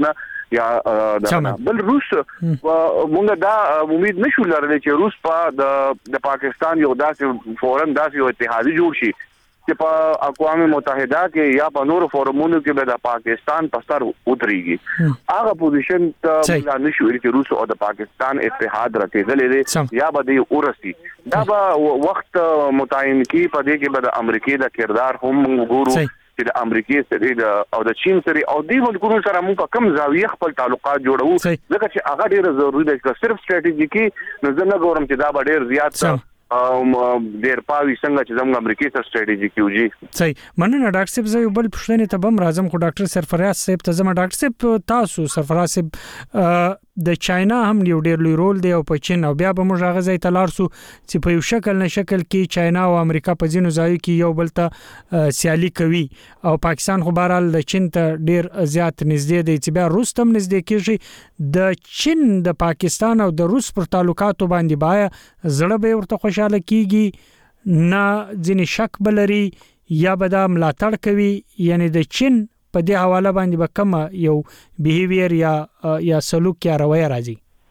یا بل روس موږ دا امید نشو لرلی چې روس په د پاکستان یو داسې فورن داسې یو اتحادی جوړ شي چې په اقوام متحده کې یا په نورو فورمونو کې به د پاکستان په سر وتريږي هغه پوزیشن ته لا نشو چې روس او د پاکستان اتحاد راتېدلې دي یا به د اورسي دا به وخت متعین کی په دې کې به د امریکای د کردار هم وګورو چې د امریکای سره او د چین سره او د ملکونو سره موږ په کم زاویه خپل تعلقات جوړو ځکه چې هغه ډیره ضروری ده چې صرف ستراتیژیکي نظر نه ګورم چې دا به ډیر زیات او ډیر پاوی څنګه چې زموږ امریکای سره ستراتیژي کیږي صحیح مننه ډاکټر صاحب زه یو بل پښتنې ته بم راځم خو ډاکټر سرفراز صاحب ته زما ډاکټر صاحب تاسو سرفراز صاحب د چاینا هم یو ډیر لوی رول دی او په چین او بیا به موږ هغه ځای ته لاړ سو چې په یو شکل نه شکل کې چاینا او امریکا په ځینو ځایو کې یو بل ته سیالي کوي او پاکستان خو بهرحال د چین ته ډیر زیات نږدې دی چې بیا روس ته نږدې کېږي د چین د پاکستان او د روس پر تعلقاتو باندې بیا زړه به ورته خوشاله کیږي نه ځینې شک بلري یا به دا ملاتړ کوي یعنی د چین په دې حواله باندې به کوم یو بیهیویر یا یا سلوک یا رویه راځي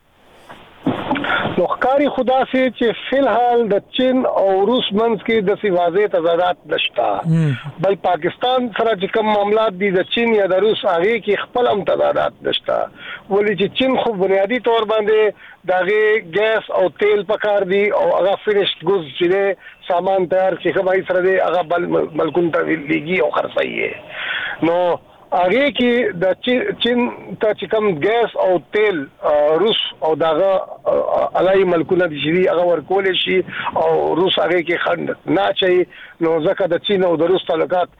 نو ښکاری خدا سي چې فلحال د چین او روس منځ کې د سی واضح تضادات نشته بل پاکستان سره چې کوم معاملات دي د چین یا د روس هغه کې خپل هم تضادات نشته ولې چې چین خو بنیادی طور باندې دغه ګیس او تیل پکار دي او هغه فینیشډ ګوز چې سامان تیار چې کومای سره دي هغه بل ملکون ته لګي او خرڅي نو هغه کې د چین ته چې کوم ګیس او تیل روس او دغه علای ملکونه دي چې هغه ورکول شي او روس هغه کې خند نه چي نو ځکه د چین او د روس تعلقات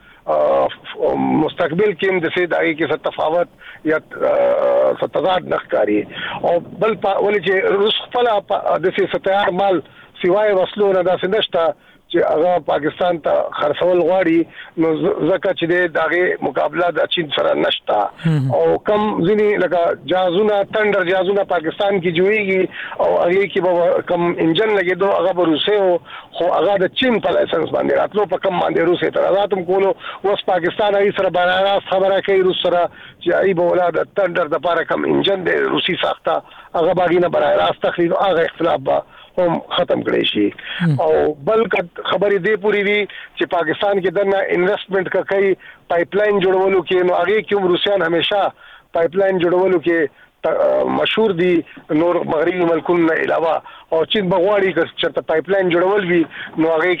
مستقبل کې د سید هغه کې څه تفاوت یا څه تضاد نخکاری او بل ولې چې روس خپل د سې ستار مال سیوای وسلو نه داسې نشته چې هغه پاکستان ته خرڅول غواړي نو ځکه چې د دغه مقابله د چین سره نشته او کم ځینی لکه جهازونه تندر جهازونه پاکستان کې جوړیږي او هغه کې به کم انجن لګیدو هغه به روسي خو هغه د چین په لایسنس باندې راتلو په کم باندې روسي اعتراضات هم کولو اوس پاکستان هغه سره باندې خبره کوي روس سره چې ای به ولادت تندر د لپاره کم انجن د روسي ساخته هغه باغینه برای راست تخریب هغه اختلاف به هم ختم کړی شي او بل خبرې دی پوری وی چې پاکستان کې دنه انویسټمنٹ کوي پایپ لاین جوړولو کې نو هغه کوم روسيان همیشه پایپ لاین جوړولو کې مشهور دي نور مغربي ملکونو علاوه او چین بغواړي چې پایپ لاین جوړول وي نو هغه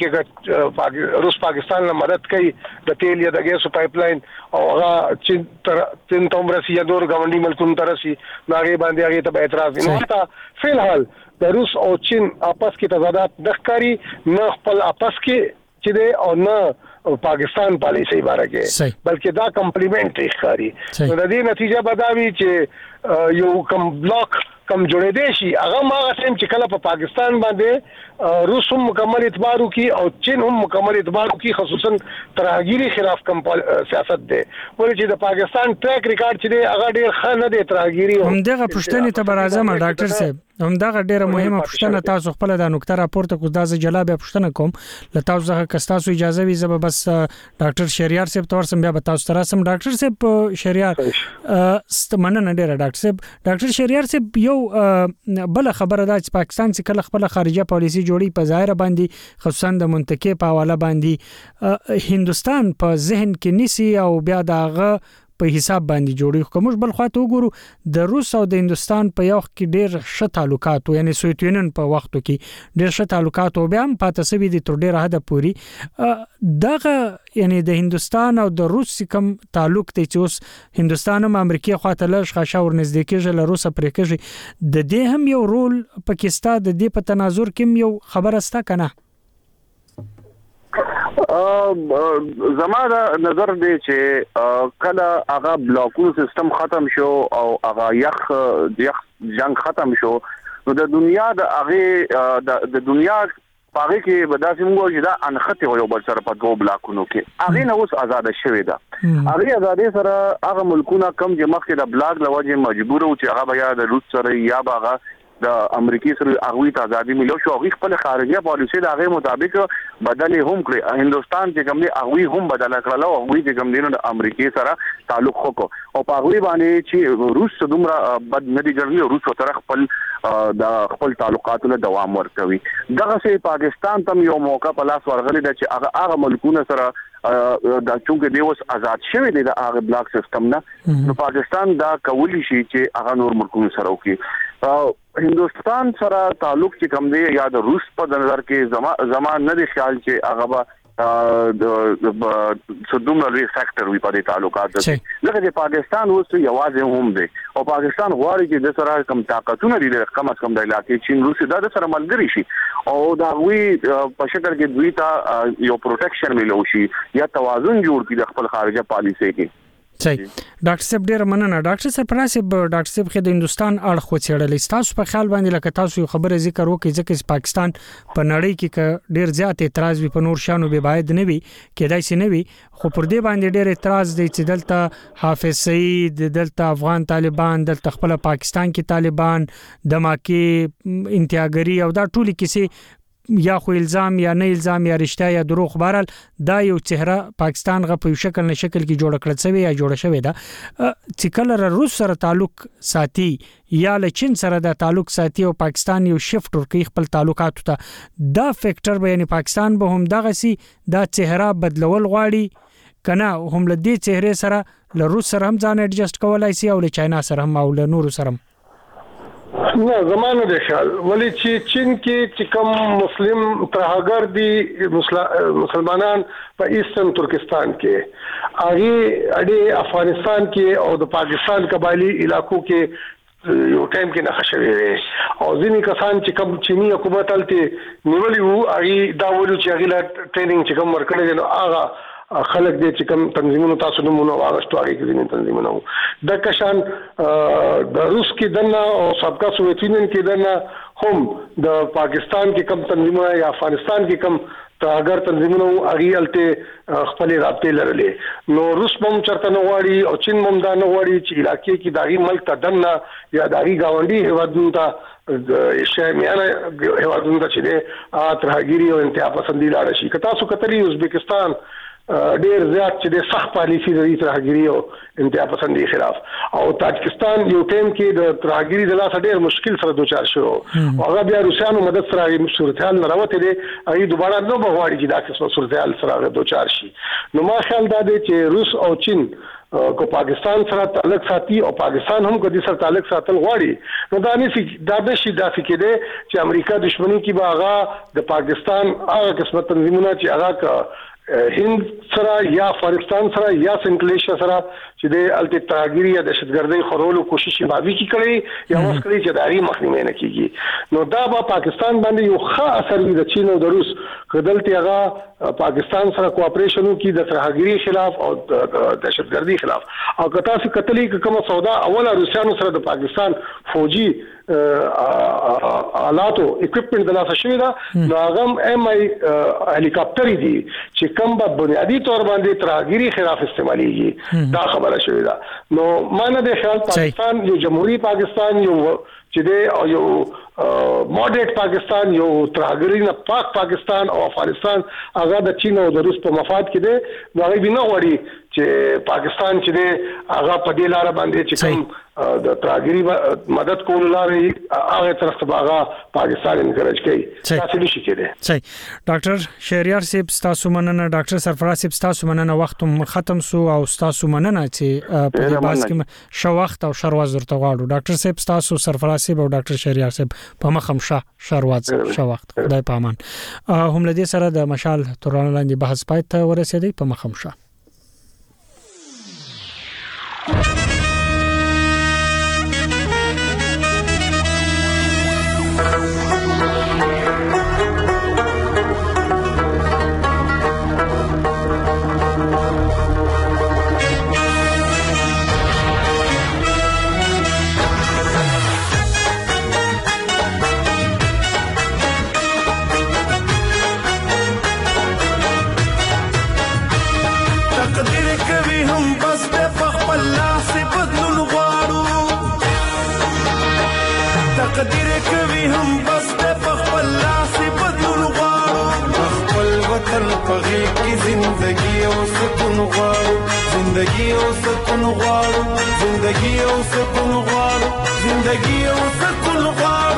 کې روس پاکستان له مدد کوي د تیل یا د ګیسو پایپ لاین او هغه چین تر چین تومرسي یا نور ګاونډي ملکونو ترسي نو هغه باندې هغه ته اعتراض نه تا فلحال د روس او چین آپس کې تضادات نخکاری نه خپل آپس کې چې دی او نه پاکستان پالیسي باره کې بلکې دا کمپلیمنټ ښکاری نو د دې نتیجه بداوي چې یو کم بلاک کم جوړې دي شي هغه ما سم چې کله په پاکستان باندې روس هم مکمل اعتبار وکي او چین هم مکمل اعتبار وکي خصوصا ترهګيري خلاف کم سیاست دی ولې چې د پاکستان ټریک ریکارډ چې دی هغه ډیر ښه نه دی ترهګيري هم دغه پښتنې ته برازم ډاکټر صاحب هم دغه ډیره مهمه پښتنه تاسو خپل د نقطه راپورته کو دازه جلابه پښتنه کوم له تاسو څخه کستاسو اجازه وي زب بس ډاکټر شهریار صاحب تور سم بیا به تاسو ترسم ډاکټر صاحب شهریار استمنه ډیره ډاکټر صاحب ډاکټر شهریار صاحب یو بل خبره ده چې پاکستان چې کله خپل خارجه پالیسي جوړي په ظاهر باندې خصوصا د منطقې په حواله باندې هندستان په ذهن کې نسی او بیا دغه په حساب باندې جوړي کوم بل خواته وګورو د روس او د هندستان په یو کې ډېر ښه تعلقات یعنی سوویت یونین په وختو کې ډېر ښه تعلقات او بیا هم پاتې سوي دي تر ډېر حد پوري دغه یعنی د هندستان او د روس کوم تعلق دی چې اوس هندستان هم امریکای خواته لږ خاصه ورنږدې کېږي له روسه پرې کېږي د دې هم یو رول پاکستان د دې په تناظر کې یو خبره ستا کنه زما دا نظر دی چې کله هغه بلاکونو سیستم ختم شو او هغه یخ یخ جنگ ختم شو نو د دنیا د هغه د دنیا پاره کې بداسې موږ چې دا انخته یو بل سره په دوه بلاکونو کې هغه نو اوس آزاد شوی دا هغه آزادې سره هغه ملکونه کم چې مخکې د بلاک لوجه مجبور او چې هغه بیا د روس سره یا هغه د امریکای سره هغه ته ازادي ملو شو هغه خپل خارجه پالیسي د هغه مطابق بدل هم کړی هندستان چې کوم دی هغه هم بدل کړل او هغه چې کوم دی نو د امریکای سره تعلق وکړو او په هغه باندې چې روس دومره بد نه دی ګرځي روس سره خپل د خپل تعلقاتو له دوام ورکوي دغه سه پاکستان ته یو موقع په لاس ورغلی د چې هغه هغه ملکونه سره د چونګ دی اوس آزاد شوی دی د هغه بلاک سیستم نه نو پاکستان دا کولی شي چې هغه نور ملکونو سره وکړي هندستان سره تعلق چې کوم دی یا د روس په نظر کې زما زما نه دی خیال چې هغه د صدومره لوی فیکٹر وي په دې تعلقات لکه چې پاکستان اوس یوازې هم دی او پاکستان غواړي چې د سره کم طاقتونه لري کم از کم د علاقې چین روس د سره ملګری شي او دا وی په شکل کې دوی ته یو پروټیکشن ملو شي یا توازن جوړ کړي د خپل خارجه پالیسي کې صحیح ډاکټر صاحب ډیر مننه ډاکټر سرفراز صاحب ډاکټر صاحب خې د هندستان اړه خو څېړل تاسو په خیال باندې لکه تاسو خبره ذکر وکړئ ځکه پاکستان په نړۍ کې ډیر زیات اعتراض وي په نور شانو به باید نه وي کېدای شي نه وي خو پر دې باندې ډیر اعتراض دی چې دلته حافظ سعید دلته افغان طالبان دلته خپل پاکستان کې طالبان دماکي انتهاګری او دا ټول کیسې یا خو الزام یا نه الزام یا رښتیا یا دروغ بهرال دا یو چهره پاکستان غو په شکل نه شکل کې جوړ کړل شوی یا جوړ شوی دا چې کله روس سره تعلق ساتي یا له چین سره د تعلق ساتي او پاکستان یو شفت ورکی خپل تعلقات ته دا فیکٹر به یعنی پاکستان به هم دغه سي دا چهره بدلول غواړي کنه هم له دې چهره سره له روس سره هم ځان اډجسټ کولای شي او له چاینا سره هم او له نور سره نه زمانه د خیال ولی چې چین کې چې کوم مسلم ترهګر دي مسلمانان په ایسترن ترکستان کې هغه اړې افغانستان کې او د پاکستان قبایلی علاقو کې یو ټایم کې نه خښوي او ځینې کسان چې کوم چینی حکومت تلته نیولې وو هغه دا ویلو چې هغه لا ټریننګ چې کوم ورکړل نو هغه خلک دې چې کوم تنظیمونو تاسو نومونه واغښتو هغه کې دې تنظیمونه د کشان د روس کې دنه او سابقا سوویت یونین کې دنه هم د پاکستان کې کوم تنظیمونه یا افغانستان کې کوم تاګر تنظیمونه هغه الته خپل رابطې لرلې نو روس هم چرته نه واړي او چین هم دا نه واړي چې علاقې کې داغي ملک ته دنه یا داغي گاونډي هوادونو ته د شایمیانه هوادونو ته چې د ترهګری او انتها پسندي لاړ شي که تاسو کتلی ازبکستان ډیر زیات چې د سخت پالیسی د ترهګری او انتها پسندي خلاف او تاجکستان یو ټیم کې د ترهګری د لاس ډیر مشکل سره دوچار شو او هغه بیا روسانو مدد سره صورتحال نه راوته دي هغه دوباره نو بغواړي چې دا قسمه صورتحال سره دوچار شي نو ما خیال دا دی چې روس او چین کو پاکستان سره تعلق ساتي او پاکستان هم کدي سره تعلق ساتل غواړي نو دا نشي دا د شي دا فکر دی چې امریکا دښمنی کې باغا د پاکستان هغه قسمه تنظیمونه چې هغه هند سره یا افغانستان سره یا سنکلیش سره چې د الټ تاګری یا دهشتګردۍ خورولو کوشش باوی کی کړی یا اوس کړی چې دایي مخنیوي نه کیږي نو دا به پاکستان باندې یو ښه اثر وي د چین او د روس کدلته هغه پاکستان سره کوآپریشن وکړي د ترهګری خلاف او د دهشتګردۍ خلاف او کتا سي کتلې کومه سودا اوله روسانو سره د پاکستان فوجي آلاتو اکوپمنٹ د لاسه شوی دا نو هغه ام آی هلیکاپټر دي چې کوم په بنیادی تور باندې ترهګری خلاف استعماليږي دا خبره شوی دا نو مانه د خیال پاکستان یو جمهوریت پاکستان یو چې د یو ماډریټ پاکستان یو ترهګری نه پاک پاکستان او افغانستان هغه د چین او د روس په مفاد کې دي نو هغه بنا غواړي چې پاکستان چې د هغه په دې لار باندې چې کوم د ترهګری مدد کول لارې هغه طرف ته هغه پاکستان انکریج کوي تاسو نشئ کېده صحیح ډاکټر شهریار صاحب تاسو مننه ډاکټر سرفراز صاحب تاسو مننه وخت ختم سو او تاسو مننه چې په دې باس کې شو وخت او شروازر ته غواړو ډاکټر صاحب تاسو سرفراز صاحب او ډاکټر شهریار صاحب په مخم شه شرواز شو وخت خدای پامان هم لدې سره د مشال توران لاندې بحث پای ته ورسېدی په مخم شه تقدیر کوي هم بس په خپل لاس بدلون غواړو خپل وطن په غېږ کې زندګي او سکون غواړو زندگی او سکون غواړو زندگی او سکون غواړو زندگی او سکون غواړو